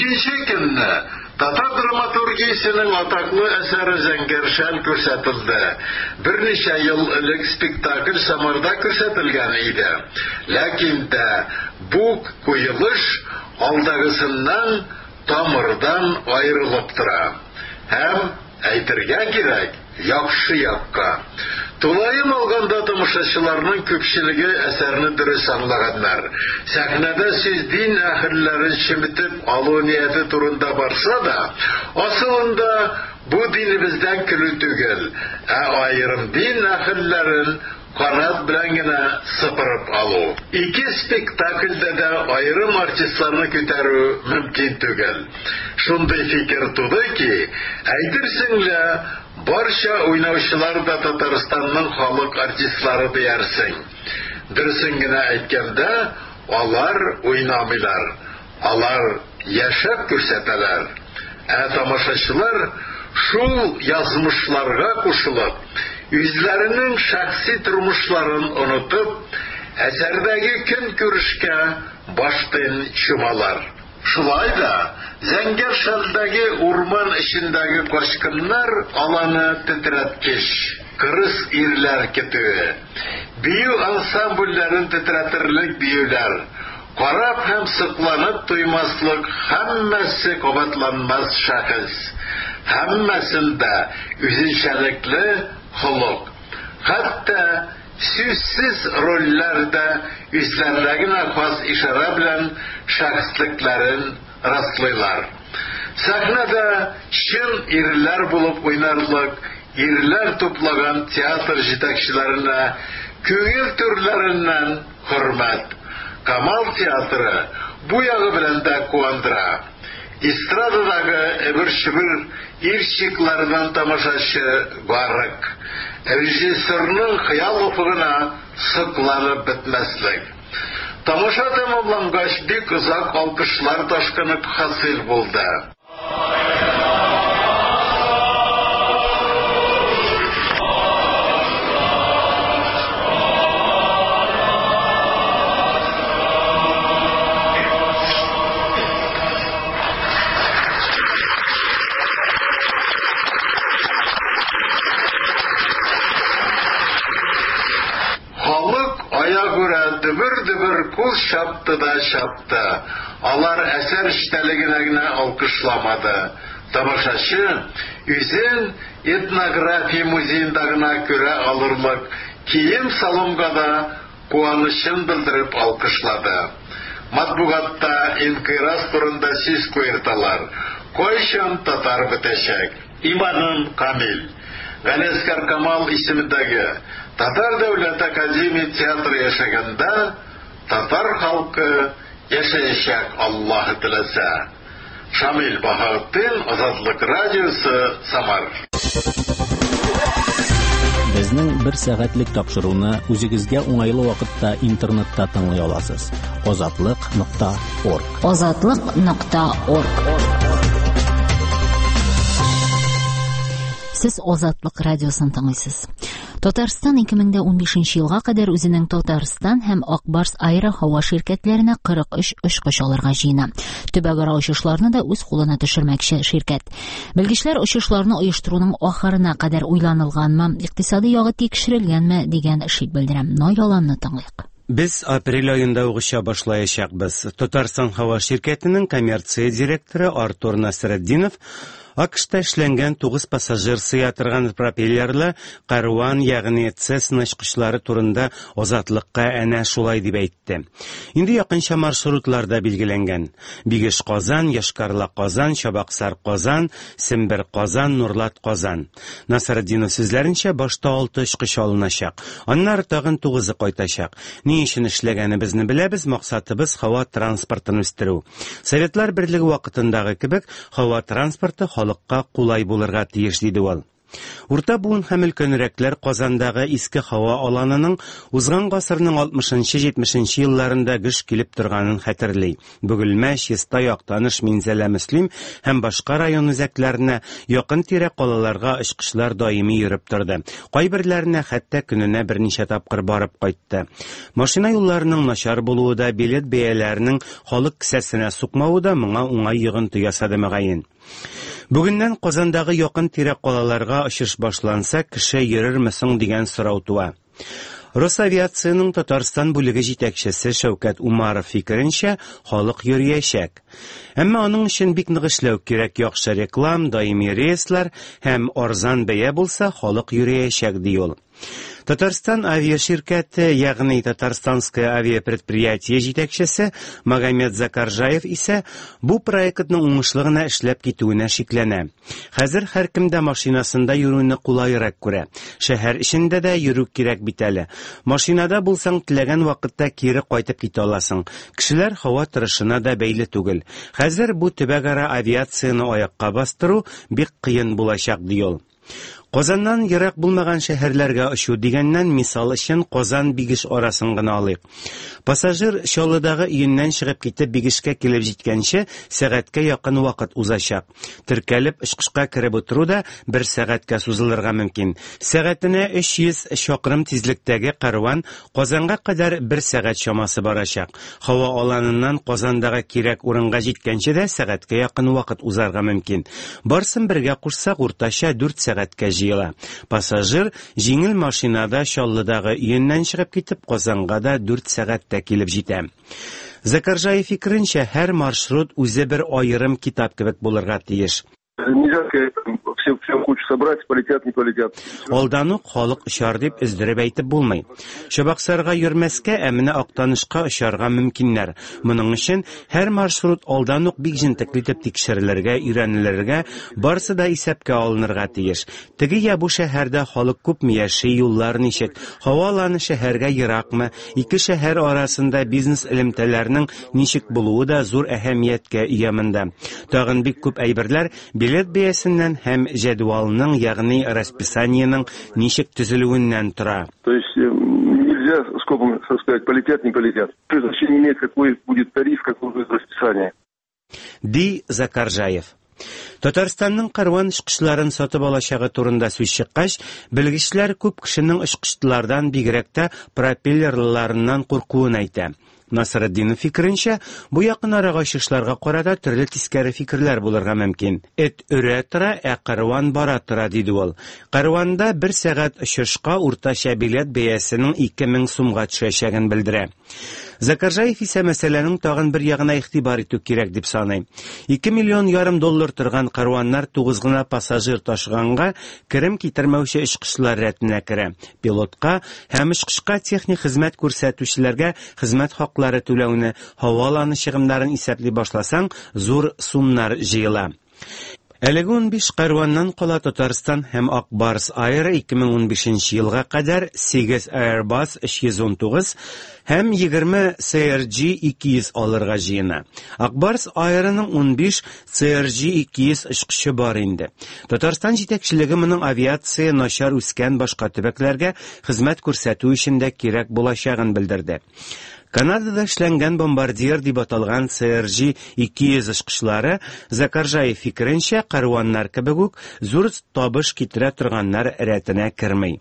Икенче көнне татар драматургиясенең атаклы әсәре Зәңгәршәл күрсәтелде. Берничә ел элек спектакль Самарда күрсәтелгән иде. Ләкин дә бу куелыш алдагысыннан тамырдан аерылып тора. Һәм әйтергә кирәк, яхшы якка. Тулайым алганда тамашачыларның күпчелеге әсәрне дөрес аңлаганнар. Сәхнәдә сүз дин әһелләрен чиметеп алу нияте турында барса да, асылында бу динебездән көлү түгел, аерым дин әһелләрен канат белән генә сыпырып алу. Ике спектакльдә дә аерым артистларны күтәрү мөмкин түгел. Шундый фикер туды ки, әйтерсең лә барча уйнаучылар да Татарстанның халык артистлары диярсең. Дөресен генә әйткәндә, алар уйнамыйлар. Алар яшәп күрсәтәләр. Тамашачылар шул язмышларга кушылып, үзләренең шәхси тормышларын онытып, әсәрдәге көн күрешкә баштан чумалар. Шулай да Зәңгәршәлдәге урман эчендәге качкыннар аланы тетрәткеч, кырыс ирләр көтүе, бию ансамбльләрен тетрәтерлек биюләр, карап һәм сыкланып туймаслык һәммәсе кабатланмас шәхес, һәммәсендә үзенчәлекле холык. Хәтта сүзсез рольләрдә үзләренә хас ишара белән шәхслекләрен раслыйлар. Сәхнәдә чын ирләр булып уйнарлык, ирләр туплаган театр җитәкчеләренә күңел төрләреннән хөрмәт. Камал театры бу ягы белән дә куандыра. Эстрададагы әбер-шибер ирчиклардан тамашачы барык. Режиссерның хыял уфыгына сыкланып бетмәслек. Тамаша тәмамлангач бик озак алкышлар ташкыны хасил булды. Дөбер кул шапты да шапты. Алар әсәр эчтәлегенә генә алкышламады. Тамашачы үзен этнография музеенда гына күрә алырлык кием салымга да куанычын белдереп алкышлады. Матбугатта инкыйраз турында сүз куерталар. Кайчан татар бетәчәк? Иманым Камил. Галескар Камал исемендәге Татар дәүләт академия театры яшәгәндә татар халкы яшәячәк, Аллаһ теләсә. Шамил Баһаутдин, Азатлык радиосы, Самар. Безнең 1 сәгатьлек тапшыруны үзегезгә уңайлы вакытта интернетта тыңлый аласыз. Azatlyk.org. Azatlyk.org. Сез Азатлык радиосын тыңлыйсыз. Татарстан 2015 елга кадәр үзенең Татарстан һәм Акбарс аэро һава ширкәтләренә 43 очкыч алырга җыена. Төбәгара очышларны да үз кулына төшермәкче ширкәт. Белгечләр очышларны оештыруның ахырына кадәр уйланылганмы, икътисади ягы тикшерелгәнме дигән шик белдерә. Яламны тыңлыйк. Без апрель айында угыша башлаячакбыз. Татарстан һава ширкәтенең коммерция директоры Артур Насретдинов АКШта эшләнгән 9 пассажир сыя торган пропеллерлы Карван, ягъни Цесна очкычлары турында Азатлыкка әнә шулай дип әйтте. Инде якынча маршрутларда билгеләнгән. Бигеш-Казан, Яшкарла-Казан, Чабаксар-Казан, Сембер-Казан, Нурлат-Казан. Насретдинов сүзләренчә, башта 6 очкыч алыначак. Аннары тагын 9-ы кайтачак. Ни өчен эшләгәнебезне беләбез, максатыбыз һава транспортын үстерү. Советлар Берлеге вакытындагы кебек һава транспорты халыкка кулай булырга тиеш диде ул. Урта буын һәм өлкәнрәкләр Казандагы иске һава аланының узган гасырның 60-70 елларында гыш килеп торганын хәтерли. Бөгелмә, Чистай, Актаныш, Минзәлә, Мөслим һәм башка район үзәкләренә, якын тирә калаларга очкычлар даими йөреп торды. Кайберләренә хәтта көненә берничә тапкыр барып кайтты. Машина юлларының начар булуы да, билет бәяләренең халык кесәсенә сукмавы да моңа уңай йогынты ясады мөгаен. Бүгеннән Казандагы якын тирә калаларга очыш башланса, кеше йөрерме соң дигән сорау туа. Росавиациянең Татарстан бүлеге җитәкчесе Шәүкәт Умаров фикеренчә, халык йөрәячәк. Әмма аның өчен бик нык эшләү кирәк, яхшы реклам, даими рейслар һәм арзан бәя булса, халык йөрәячәк ди ул. Татарстан авиаширкәте, ягъни Татарстанское авиапредприятие җитәкчесе Магомед Закаржаев исә бу проектның уңышлы гына эшләп китүенә шикләнә. Хәзер һәркемдә машинасында йөрүне кулайрак күрә. Шәһәр эчендә дә йөрү кирәк бит әле. Машинада булсаң, теләгән вакытта кире кайтып китә аласың. Кешеләр һава торышына да бәйле түгел. Хәзер бу төбәгара авиацияны аякка бастыру бик кыен булачак ди ул. Казаннан ерак булмаган шәһәрләргә очу дигәннән мисал өчен Казан Бигеш арасын гына алыйк. Пассажир Чаллыдагы өеннән чыгып китеп Бигешкә килеп җиткәнче сәгатькә якын вакыт узачак. Теркәлеп очкышка кереп утыру да 1 сәгатькә сузылырга мөмкин. Сәгатенә 300 чакрым тизлектәге кәрван Казанга кадәр 1 сәгать чамасы барачак. Һава аланыннан Казандагы кирәк урынга җиткәнче дә сәгатькә якын вакыт узарга мөмкин. Барсын бергә кушсак, уртача 4 сәгатькә җыела. Пассажир җиңел машинада Чаллыдагы өеннән чыгып китеп Казанга да 4 сәгатьтә килеп җитә. Закаржаев фикеренчә, һәр маршрут үзе бер аерым китап кебек булырга тиеш. Нельзя сказать, всем кучу собрать, полетят, не полетят. Алдан ук халык очар дип өздереп әйтеп булмый. Чабаксарга йөрмәскә, әмма Актанышка очарга мөмкиннәр. Моның өчен һәр маршрут алдан ук бик җентекле итеп тикшерелергә, өйрәнелергә, барсы да исәпкә алынырга тиеш. Теге я бу шәһәрдә халык күпме яши, юллар ничек, һава аланы шәһәргә еракмы, ике шәһәр арасында бизнес элемтәләренең ничек булуы да зур әһәмияткә ия монда. Тагын бик күп әйберләр билет бәясеннән һәм җәдвалның, ягъни расписаниеның ничек төзелүеннән тора. То есть нельзя скопом сказать, полетят, не полетят. То есть вообще не имеет, какой будет тариф, какое будет расписание. Ди Закаржаев. Татарстанның кәрван очкышларын сатып алачагы турында сүз чыккач, белгечләр күп кешенең очкычлардан бигрәк тә пропеллерларыннан куркуын әйтә. Насретдинов фикеренчә, бу якын арага очышларга карата төрле тискәре фикерләр булырга мөмкин. Эт өрә тора, кәрван бара тора диде ул. Кәрванда 1 сәгать очышка уртача билет бәясенең 2000 сумга төшәчәген белдерә. Закаржаев исә мәсьәләнең тагын бер ягына игътибар итү кирәк дип саный. 2,5 миллион доллар торган кәрваннар 9 гына пассажир ташыганга керем китермәүче очкычлар рәтенә керә. Пилотка һәм очкышка техник хезмәт күрсәтүчеләргә хезмәт хаклары түләүне, һава аланы чыгымнарын исәпли башласаң, зур сумнар җыела. Әлеге 15 кәрваннан кала Татарстан һәм Акбарс Air 2015 елга кадәр 8 Airbus 319 һәм 20 CRJ 200 алырга җыена. Акбарс Air'ның 15 CRJ 200 очкычы бар инде. Татарстан җитәкчелеге моның авиация начар үскән башка төбәкләргә хезмәт күрсәтү өчен дә кирәк булачагын белдерде. Канадада эшләнгән бомбардир дип аталган CRJ 200 очкычлары Закаржаев фикеренчә кәрваннар кебек үк зур табыш китерә торганнар рәтенә керми.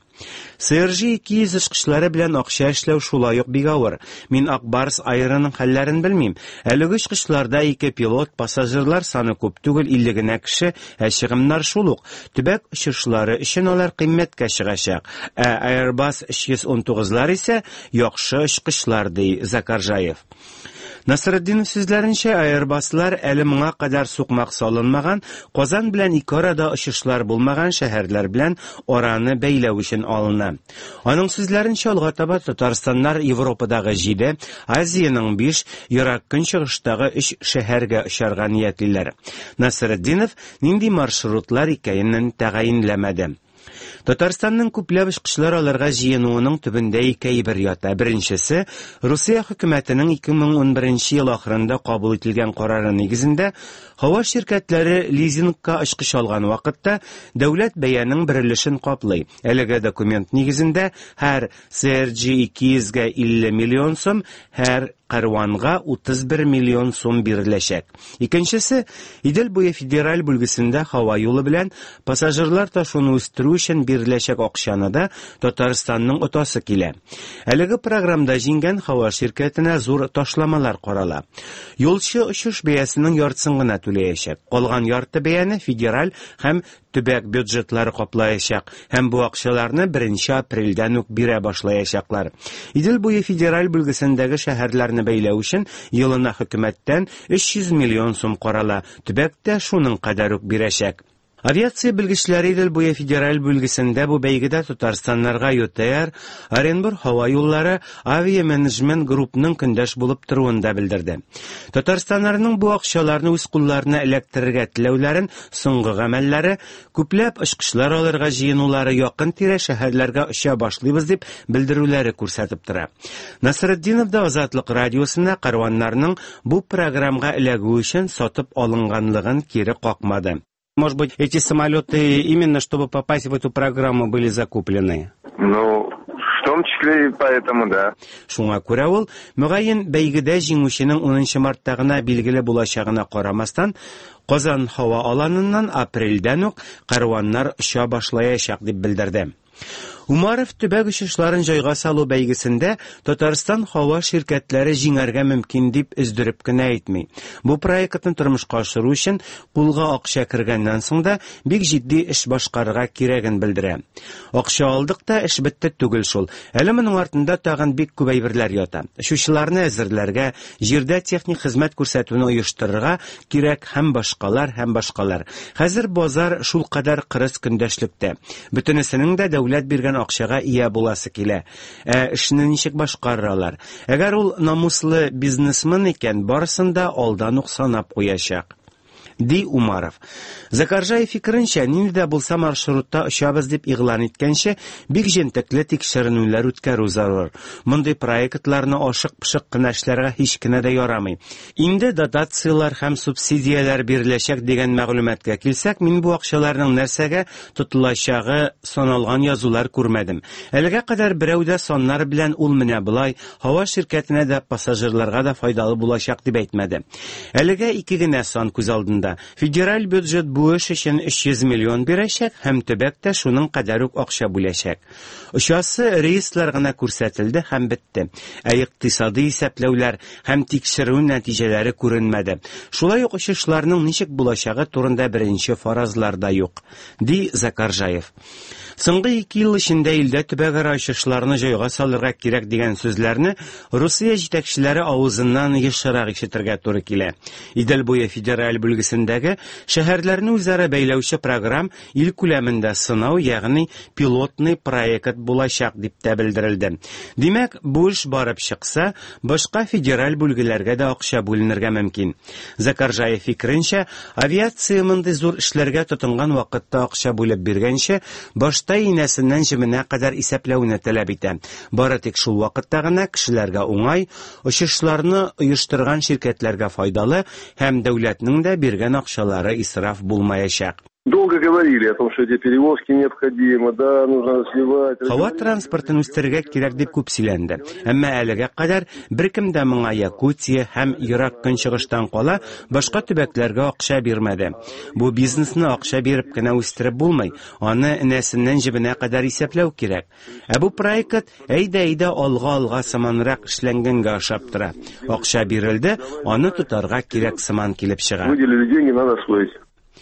CRJ 200 очкычлары белән акча эшләү шулай ук бик авыр. Мин Акбарс Air'ның хәлләрен белмим. Әлеге очкычларда 2 пилот, пассажирлар саны күп түгел, 50 генә кеше, чыгымнар шул ук. Төбәк очышлары өчен алар кыйммәткә чыгачак. Airbus 319лар исә яхшы очкычлар ди Закаржаев. Насретдинов сүзләренчә, Airbus'лар әле моңа кадәр сукмак салынмаган, Казан белән ике арада очышлар булмаган шәһәрләр белән араны бәйләү өчен алына. Аның сүзләренчә, алга таба Татарстаннар Европадагы 7, Азияның 5, Ерак көнчыгыштагы 3 шәһәргә очарга ниятлиләр. Насретдинов нинди маршрутлар икәнен тәгаенләмәде. Татарстанның күпләп эшкычлар аларга җыенуының төбендә ике әйбер ята. Беренчесе, Русия хөкүмәтенең 2011 ел ахырында кабул ителгән карары нигезендә һава ширкәтләре лизингка эшкыч алган вакытта дәүләт бәянең берилешен каплый. Әлеге документ нигезендә һәр CRG-200-гә 50 миллион сум, һәр Карванга 31 миллион сум биреләчәк. Икенчесе, Идел буе федераль бүлгесендә һава юлы белән пассажирлар ташуны үстерү өчен биреләчәк акчаны да Татарстанның отасы килә. Әлеге программда җиңгән һава ширкәтенә зур ташламалар карала. Юлчы очыш бәясенең яртысын гына түләячәк. Калган ярты бәяне федераль һәм төбәк бюджетлары каплаячак һәм бу акчаларны 1 апрельдән үк бирә башлаячаклар. Идел буе федераль бүлгесендәге шәһәрләрне бәйләү өчен елына хөкүмәттән 300 миллион сум карала. Төбәктә шуның кадәр үк бирәчәк. Авиация белгечләре Идел буе федераль бүлгесендә бу бәйгедә Татарстаннарга ЮТР, Оренбург һава юллары авиаменеджмент группның көндәш булып торуында белдерде. Татарстаннарның бу акчаларны үз кулларына эләктерергә теләүләрен, соңгы гамәлләре, күпләп эшкычлар алырга җыенулары якын-тирә шәһәрләргә оча башлыйбыз дип белдерүләре күрсәтеп тора. Насретдинов да Азатлык радиосына карваннарның бу программага эләгү өчен сатып алынганлыгын кире какмады. Может быть, эти самолеты именно чтобы попасть в эту программу были закуплены? Ну, в том числе и поэтому, да. Шуңа күрә ул, мөгаен бәйгедә җиңүченең 10 мартта гына билгеле булачагына карамастан, Казан һава аланыннан апрельдән үк карваннар оча башлаячак дип белдерде. Умаров төбәк очышларын җайга салу бәйгесендә Татарстан һава ширкәтләре җиңәргә мөмкин дип өздереп кенә әйтми. Бу проектны тормышка ашыру өчен кулга акча кергәннән соң да бик җитди эш башкарырга кирәген белдерә. Акча алдык та эш бетте түгел шул. Әле моның артында тагын бик күп әйберләр ята. Шушыларны әзерләргә, җирдә техник хезмәт күрсәтүне оештырырга кирәк һәм башкалар. Хәзер базар шул кадәр кырыс көндәшлектә. Бөтенесенең дә дәүләт биргән акчага ия буласы килә. Эшне ничек башкаралар? Әгәр ул намуслы бизнесмен икән, барысын да алдан ук санап куячак. Ди Умаров. Закаржаев фикеренчә, нинди дә булса маршрутта очабыз дип игълан иткәнче, бик җентекле тикшеренүләр үткәрү зарур. Мондый проектларны ашык-пышык кына эшләргә һич кенә дә ярамый. Инде дотациялар һәм субсидияләр биреләчәк дигән мәгълүматка килсәк, мин бу акчаларның нәрсәгә тотылачагы саналган язулар күрмәдем. Әлегә кадәр берәү дә саннар белән ул менә булай, һава ширкәтенә дә пассажирларга да файдалы булачак дип әйтмәде. Әлегә ике генә сан күз алдында. Федераль бюджет бу эш өчен 300 миллион бирәчәк һәм төбәктә шуның кадәр үк акча бүләчәк. Очасы рейслар гына күрсәтелде һәм бетте. Иктисади исәпләүләр һәм тикшерү нәтиҗәләре күренмәде. Шулай ук очышларның ничек булачагы турында беренче фаразлар да юк, ди Закаржаев. Соңгы 2 ел эчендә илдә төбәгара очышларны җайга салырга кирәк дигән сүзләрне Русия җитәкчеләре авызыннан ешрак ишетергә туры килә. Идел буе федераль бүлгесендәге шәһәрләрне үзара бәйләүче программ ил күләмендә сынау, ягъни пилотный проект булачак дип тә белдерелде. Димәк, бу эш барып чыкса, башка федераль бүлгеләргә дә акча бүленергә мөмкин. Закаржаев фикеренчә, авиация мондый зур эшләргә тотынган вакытта акча бүлеп биргәнче, башта инәсеннән җименә кадәр исәпләүне таләп итә. Бары тик шул вакытта гына кешеләргә уңай, очышларны оештырган ширкәтләргә файдалы һәм дәүләтнең дә биргән акчалары исраф булмаячак. Долго говорили о том, что эти перевозки необходимы, да, нужно развивать. Һава транспортын үстерергә кирәк дип күп сөйләнде. Әмма әлегә кадәр беркем дә моңа Якутия һәм Ирак көнчыгыштан кала башка төбәкләргә акча бирмәде. Бу бизнесны акча биреп кенә үстереп булмый, аны нәсеннән җибенә кадәр исәпләү кирәк. Бу проект әйдә алга сыманрак эшләнгәнгә ошап тора. Акча бирелде, аны тотарга кирәк сыман килеп чыга. Выделили деньги, надо освоить.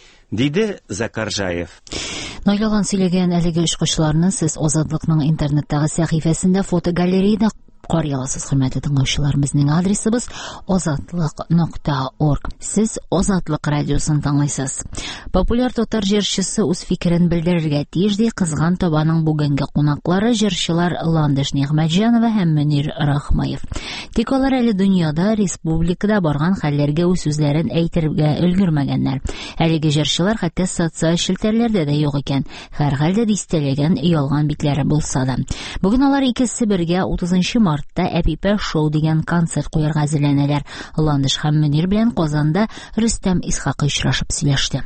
Диде Закаржаев. Наилган сөйләгән әлеге очкычларны сез Азатлыкның интернеттагы сәхифәсендә фотогалереяда карыйласыз, хөрмәтле тыңлаучылар. Безнең адресыбыз озатлык.org. Сез Озатлык радиосын тыңлыйсыз. Популяр татар җырчысы үз фикерен белдерергә тиеш ди кызган табаның бүгенге кунаклары җырчылар Ландыш Нигъмәтҗанова һәм Мөнир Рахмаев. Тик алар әле дөньяда, республикада барган хәлләргә үз сүзләрен әйтергә өлгермәгәннәр. Әлеге җырчылар хәтта социаль челтәрләрдә дә юк икән. Һәр хәлдә дистәләгән ялган битләре булса да. Бүген алар икесе бергә 30 мартта Әпипә шоу дигән концерт куярга әзерләнәләр. Ландыш һәм Мөнир белән Казанда Рөстәм Исхакый очрашып сөйләште.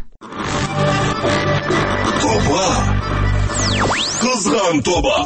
Кызган тоба.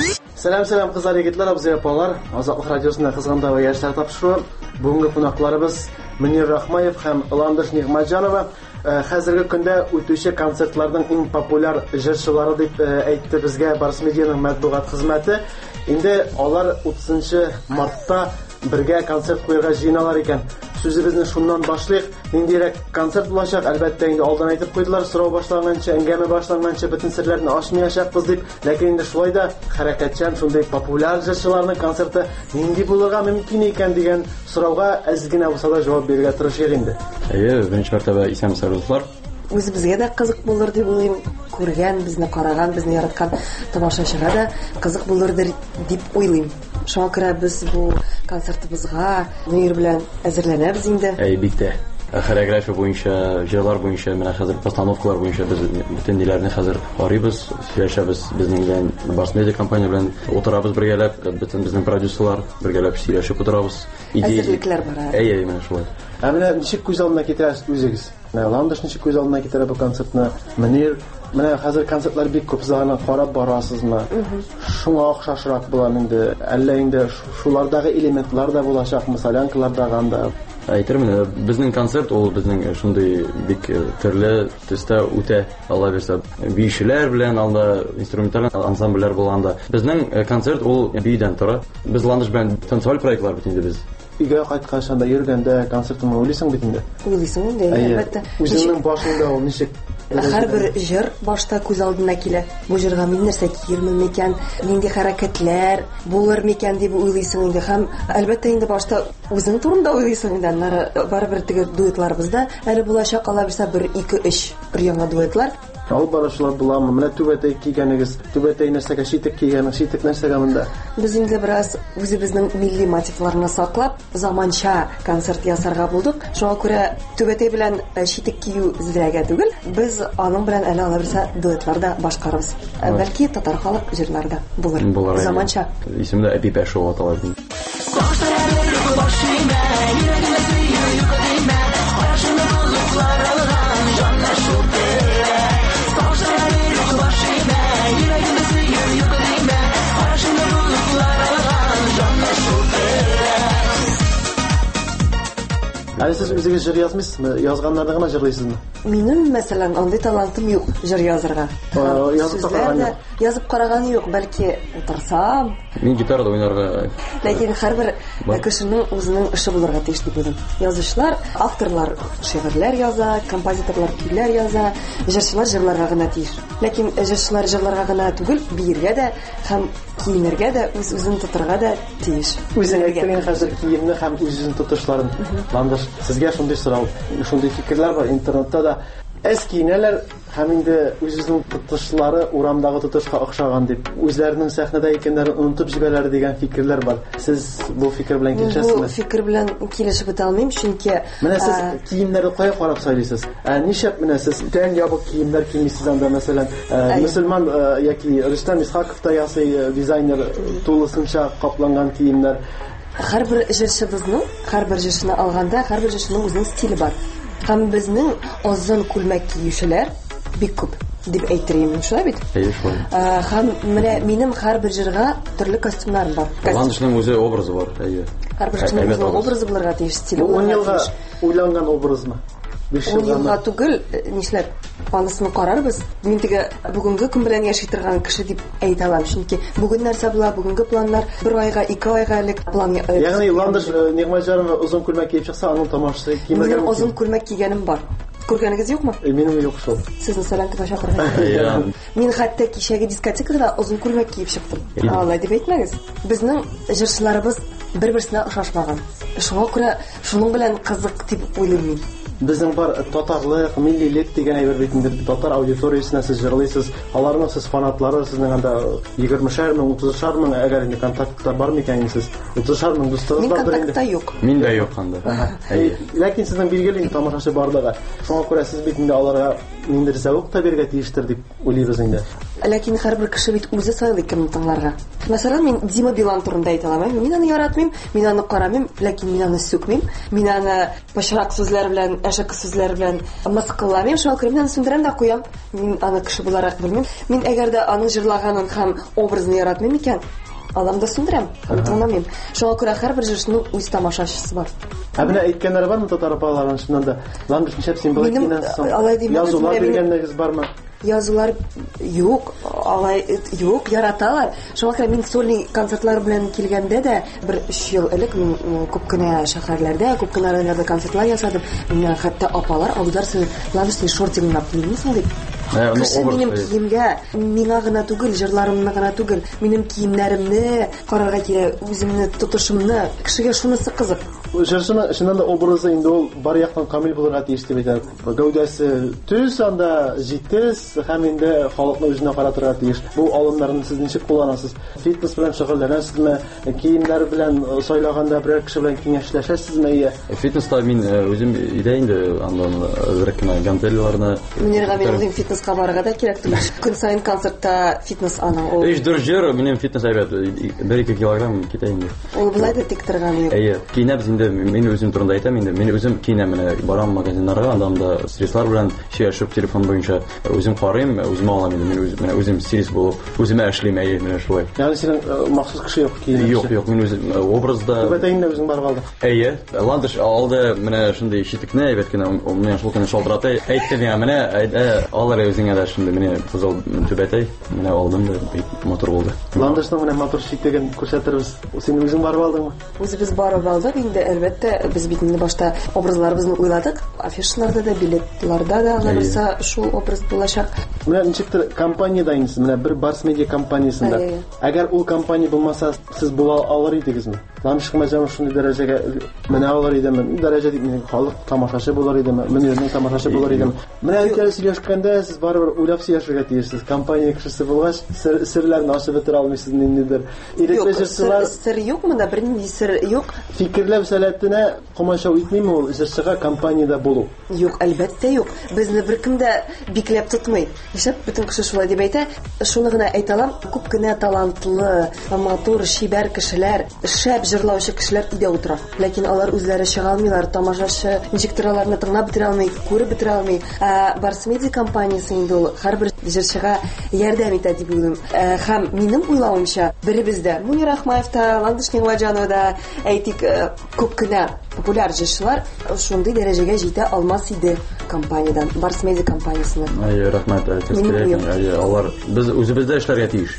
Сәлам кызлар, егетләр, абзый апалар. Азатлык радиосында кызган тоба яшьләр тапшыру. Бүгенге кунакларыбыз Мөнир Рахмаев һәм Ландыш Нигъмәтҗанова. Хәзерге көндә үтүче концертларның иң популяр җырчылары дип әйтте безгә Барс Медианың матбугат хезмәте. Инде алар 30 мартта бергә концерт куярга җыеналар икән. Сүзебезне шуннан башлыйк. Ниндирәк концерт булачак? Әлбәттә инде алдан әйтеп куйдылар, сорау башлаганча, әңгәмә башлаганча бөтен серләрне ачмаячакбыз дип. Ләкин инде шулай да хәрәкәтчән шундый популяр җырчыларның концерты нинди булырга мөмкин икән дигән сорауга әз генә булса да җавап бирергә тырышыйк инде. Беренче мәртәбә исәнмесез дуслар. Үзебезгә дә кызык булыр дип уйлыйм. Күргән, безне караган, безне яраткан тамашачыга да кызык булырдыр дип уйлыйм. Шуңа күрә без бу концертыбызга Мөнир белән әзерләнәбез инде. Бик тә. Хореография буенча, җырлар буенча, менә хәзер постановкалар буенча без бөтен диләрне хәзер карыйбыз, сөйләшәбез. Безнең белән Барс Медиа компания белән утырабыз бергәләп, бөтен безнең продюсерлар бергәләп сөйләшеп утырабыз. Әзерлекләр бар. Менә шулай. Менә ничек күз алдына китерәсез үзегез? Ландыш ничек күз алдына китерә бу концертны? Мөнир, менә хәзер концертлар бик күп, заны карап барасызмы? Шуңа охшашрак була инде. Әллә инде шулардагы элементлар да булачакмы, солянкалардагы анда? Әйтермен, безнең концерт ул безнең шундый бик төрле төстә үтә, Алла бирсә. Бишеләр белән алда инструменталь ансамбльләр булганда. Безнең концерт ул бийдән тора. Без Ландыш белән танцеваль проектлар бит инде без. Игә кайткач анда йөргәндә концертны уйлыйсың бит инде. Уйлыйсың инде, әлбәттә. Үзеңнең башыңда ул ничек? Һәрбер җыр башта күз алдына килә. Бу җырга мин нәрсә киермен микән, нинди хәрәкәтләр булыр микән дип уйлыйсың инде. Һәм әлбәттә инде башта үзең турында уйлыйсың инде. Барыбер теге дуэтларыбызда әле булачак, Алла бирсә, 1-2-3 яңа дуэтлар. Алып барышулар буламы? Менә түбәтәй кигәнегез, түбәтәй нәрсәгә шитек кигәнегез, шитек нәрсәгә монда? Без инде бераз үзебезнең милли мотивларны саклап, заманча концерт ясарга булдык. Шуңа күрә түбәтәй белән шитек кию зрәгә түгел. Без аның белән әле Алла бирсә дуэтларда башкарабыз. Бәлки татар халык җырларда булыр. Заманча. Исемдә Әпипә шоу аталар. Әле сез үзегез җыр язмыйсызмы? Язганнарны гына җырлыйсызмы? Минем, мәсәлән, андый талантым юк җыр язарга. Язып караган юк, бәлки утырсам. Мин гитарада уйнарга. Ләкин һәрбер кешенең үзенең эше булырга тиеш дип уйлыйм. Язучылар, авторлар шигырьләр яза, композиторлар көйләр яза, җырчылар җырларга гына тиеш. Ләкин җырчылар җырларга гына түгел, биергә дә һәм киенергә дә, үзен тотырга да тиеш. Үзең әйткән хәзер киемне һәм үзен тотышларын. Ландыш, сезгә шундый сорау, шундый фикерләр бар интернетта да. Киенәләр һәм инде үзенең тотышлары урамдагы тотышка охшаган дип, үзләренең сәхнәдә икәннәрен онытып җибәрәләр дигән фикерләр бар. Сез бу фикер белән килешәсезме? Бу фикер белән килешеп бетә алмыйм, чөнки менә сез киемнәрне кая карап сайлыйсыз? Ничек менә сез тән ябык киемнәр кимисез анда, мәсәлән, мөселман яки Рөстәм Исхаков та ясый, дизайнер, тулысынча капланган киемнәр. Һәрбер җырчыбызның, һәрбер җырчыны алганда, һәрбер җырчының үзенең стиле бар. Һәм безнең озын күлмәк киючеләр бик күп дип әйтергә шулай бит. Һәм менә минем һәрбер җырга төрле костюмнарым бар. Ландышның үзе образы бар. Һәрбер җырның образы булырга тиеш, стиле. 10 елга уйланган образмы? 5 елга түгел, нишләп анысын карарбыз. Мин теге бүгенге көн белән яши торган кеше дип әйтә алам, чөнки бүген нәрсә була, бүгенге планнар 1 айга, 2 айга элек план. Ягъни Ландыш Нигъмәтҗанова озын күлмәк киеп чыкса, аның тамашасы кимергән. Мин озын күлмәк кигәнем бар. Күргәнегез юкмы? Минем юк шул. Сезне Салянтыга чакырган. Мин хәтта кичәге дискотекада озын күлмәк киеп чыктым. Алай дип әйтмәгез. Безнең җырчыларыбыз бер-берсенә охшашмаган. Шуңа күрә шуның белән кызык дип уйлыйм. Безнең бар татарлык, миллилек дигән әйбер бит инде. Татар аудиториясенә сез җырлыйсыз. Аларның сез фанатлары, сезнең анда 20,000 мең, 30,000 мең, әгәр инде контактта бар микән сез? 30,000 мең дустыгыз бардыр инде. Мин контактта юк. Мин дә юк анда. Ләкин сезнең билгеле тамашачы барлыгы. Шуңа күрә сез бит инде аларга ниндер зәвык та бергә тиештер дип уйлыйбыз инде. Ләкин һәрбер кеше бит үзе сайлый кемне тыңларга. Мәсәлән, мин Дима Билан турында әйтә алмыйм. Мин аны яратмыйм, мин аны карамыйм, ләкин мин аны сүкмим. Мин аны пычрак сүзләр белән, әшәке сүзләр белән мыскылламыйм. Шуңа күрә мин аны сүндерәм дә куям. Мин аны кеше буларак белмим. Мин әгәр дә аның җырлаганын һәм образын яратмыйм икән, аламда сүндерәм, тыңламыйм. Шуңа күрә һәрбер җырчының үз тамашачысы бар. Менә әйткәннәре бармы татар апаларның шуннан да? Ландыш ничә син булып кинәсең? Язулар биргәннәрегез бармы? Язулар юк, алай юк, яраталар. Шуңа күрә мин сольный концертлар белән килгәндә дә бер 3 ел элек мин күп кенә шәһәрләрдә, күп кенә районнарда концертлар ясадым. Менә хәтта апалар алдылар син Ландыш шортингны киемисең дип. Кеше минем киемгә, миңа гына түгел, җырларымны гына түгел, минем киемнәремне карарга кирәк, үземне тотышымны, кешегә шунысы кызык. Җырчының эшеннән дә образы инде ул бар яктан камил булырга тиеш дип әйтәм. Гәүдәсе төз анда җитез һәм инде халыкны үзенә каратырга тиеш. Бу алымнарны сез ничек кулланасыз? Фитнес белән шөгыльләнәсезме? Киемнәр белән сайлаганда берәр кеше белән киңәшләшәсезме? Фитнеста мин үзем идә инде андан бер кенә гантельларны. Минерга мин фитнеска барырга да кирәк түгел. Көн сайын концертта фитнес аның ул. Эш дөрҗер, минем фитнес әйбәт 1-2 килограмм китә инде. Ул булай да тик торган юк. Әйе, кинәбез инде мин үзем турында әйтәм инде. Мин үзем кинәм менә барам магазиннарга, анда стреслар белән шәшеп телефон буенча үзем карыйм, үзем алам инде. Мин үзем стресс булып, үземә эшлим әйе менә шулай. Ягъни синең махсус кеше юк кинә. Юк, мин үзем образда. Бәтәйнә үзең барып алды. Әйе, Ландыш алды менә шундый ишетекне әйбәт кенә менә шул кенә шалтырата. Әйтте миңа менә алар үзеңә дә шундый менә кызыл түбәтәй менә алдым да мотор булды. Ландышның менә мотор шитеген күрсәтербез. Син үзең барып алдыңмы? Үзебез барып алдык инде, әлбәттә без бит инде башта образларыбызны уйладык. Афишаларда да, билетларда да аларса шул образ булачак. Менә ничектер компаниядә инде менә бер Барс медиа компаниясында. Әгәр ул компания булмаса, сез була алыр идегезме? Ландыш мәҗәм шундый дәрәҗәгә менә алыр идеме? Дәрәҗә дип мин халык тамашачы булыр идеме? Менә тамашачы булыр идеме? Менә икән сөйләшкәндә сез барыбер уйлап сөйләшергә тиешсез. Компания кешесе булгач, серләрне ачып бетер алмыйсыз ниндидер. Иреклешәләр сер юкмы да, бернинди сер юк. Фикерләп сәләтенә комачау итмиме ул җырчыга компаниядә булу? Юк, әлбәттә юк. Безне беркем дә бикләп тотмый. Ишәп бөтен кеше шулай дип әйтә. Шуны гына әйтәләм, күп кенә талантлы, матур, шибәр кешеләр, шәп җырлаучы кешеләр өйдә утыра. Ләкин алар үзләре чыга алмыйлар, тамашачы ничектер аларны тыңлап бетерә алмый, күреп бетерә алмый. Барс медиа компаниясе инде ул һәрбер җырчыга ярдәм итә дип уйлыйм. Һәм минем уйлавымча, беребездә Мунир Ахмаев та, Ландыш Нигъмәтҗанов да, әйтик, күп кенә популяр җырчылар шундый дәрәҗәгә җитә алмас иде компаниядан, Барс медиа компаниясеннән. Әйе, рәхмәт. Әйе, алар без үзебездә эшләргә тиеш.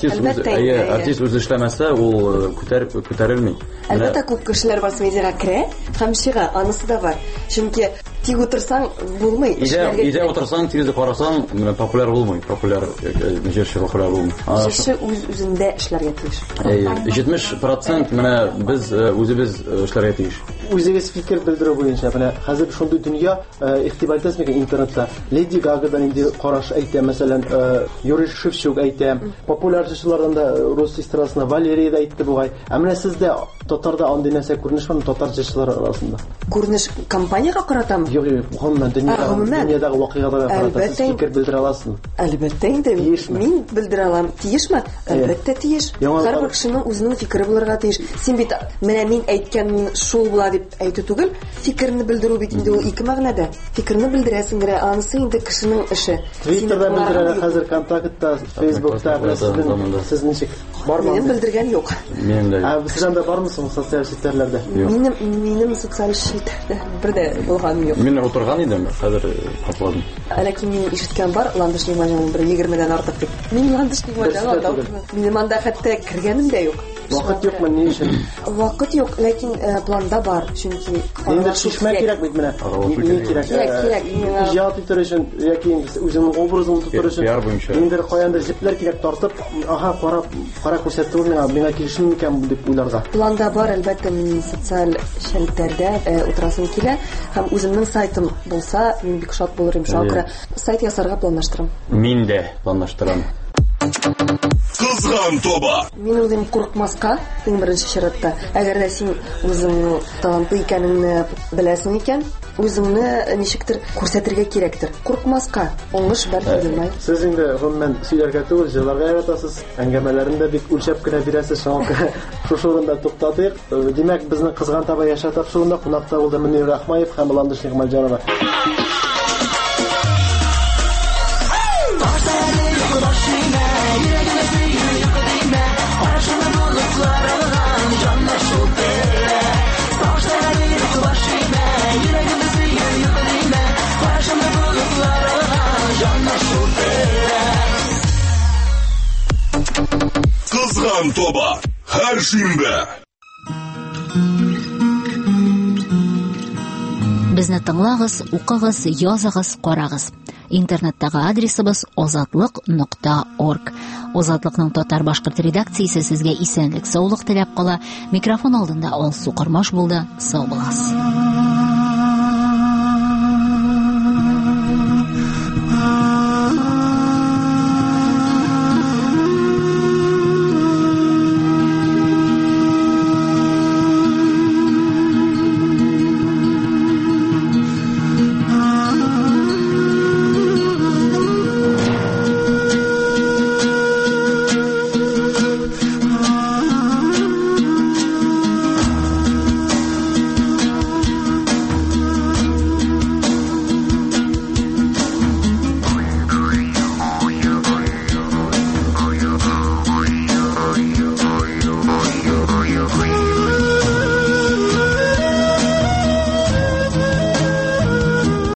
Артист үзе эшләмәсә, ул күтәрелми. Әлбәттә күп кешеләр Барс медиага керә, һәм чыга, анысы да бар. Чөнки тик утырсаң булмый. Идә утырсаң, телевизор карасаң, менә популяр булмый. Популяр җырчы популяр булмый. Җырчы үзендә эшләргә тиеш. Әйе, 70% менә без үзебез эшләргә тиеш. Үзегез фикер белдерү буенча, менә хәзер шундый дөнья игътибар итәсезме интернетта? Леди Гагадан инде караш әйтә, мәсәлән, Юрий Шевчук әйтә, популяр җырчылардан да рус эстрадасына Валерий да әйтте бугай. Ә менә сездә татарда андый нәрсә күренешме татар җырчылар арасында? Күренеш компанияга каратам. Юк, гомумән дөньядагы вакыйгаларга карата сез фикер белдерә аласызмы? Әлбәттә инде. Мин белдерә алам. Тиешме? Әлбәттә тиеш. Һәрбер кешенең үзенең фикере булырга тиеш. Син бит менә мин әйткән шул була дип әйтү түгел. Фикерне белдерү бит инде ул ике мәгънәдә. Фикерне белдерәсең генә, анысы инде кешенең эше. Твиттерда белдерәләр, хәзер контактта, Фейсбукта сез ничек? Бармы? Минем белдергән юк. Минем дә. Сездә да бармы социаль сетьләрдә? Минем социаль сетьләрдә бердә булган юк. Мин утырган идем, хәзер капладым. Ләкин мин ишеткән бар, Ландыш Нигъмәтҗанов бер 20дән артык дип. Мин Ландыш Нигъмәтҗанов, минем анда хәтта кергәнем дә юк. Вакыт юкмы ни өчен? Вакыт юк, ләкин планда бар, чөнки Инде шишмә кирәк бит менә. Ни кирәк? Иҗат итер өчен яки үзеңнең образың тутыр өчен. Инде каяндыр җепләр кирәк тартып, аха кара күрсәтү миңа килешми микән дип уйларга. Планда бар, әлбәттә, мин социаль шәлтәрдә утырасым килә һәм үземнең сайтым булса, мин бик шат булырым. Шакыра сайт ясарга планлаштырам. Мин дә планлаштырам. Кызган тоба. Мин үзем курыкмаска, иң беренче чиратта. Әгәр дә син үзеңнең талантлы икәнеңне беләсең икән, үзеңне ничектер күрсәтергә кирәктер. Курыкмаска, уңыш бәлки булмай. Сез инде гомумән сөйләргә түгел, җырларга яратасыз. Әңгәмәләрендә бик үлчәп кенә бирәсез. Шушы урында туктатыйк. Димәк, безнең Кызган тоба яшә тапшыруында кунакта булды Мөнир Рахмаев һәм Ландыш Нигъмәтҗанова. Кызган тоба. Һәр шимбә. Безне тыңлагыз, укыгыз, языгыз, карагыз. Интернеттагы адресыбыз озатлык.org. Озатлыкның татар-башкорт редакциясе сезгә исәнлек, саулык теләп кала. Микрофон алдында Алсу Кармаш булды. Сау буласыз.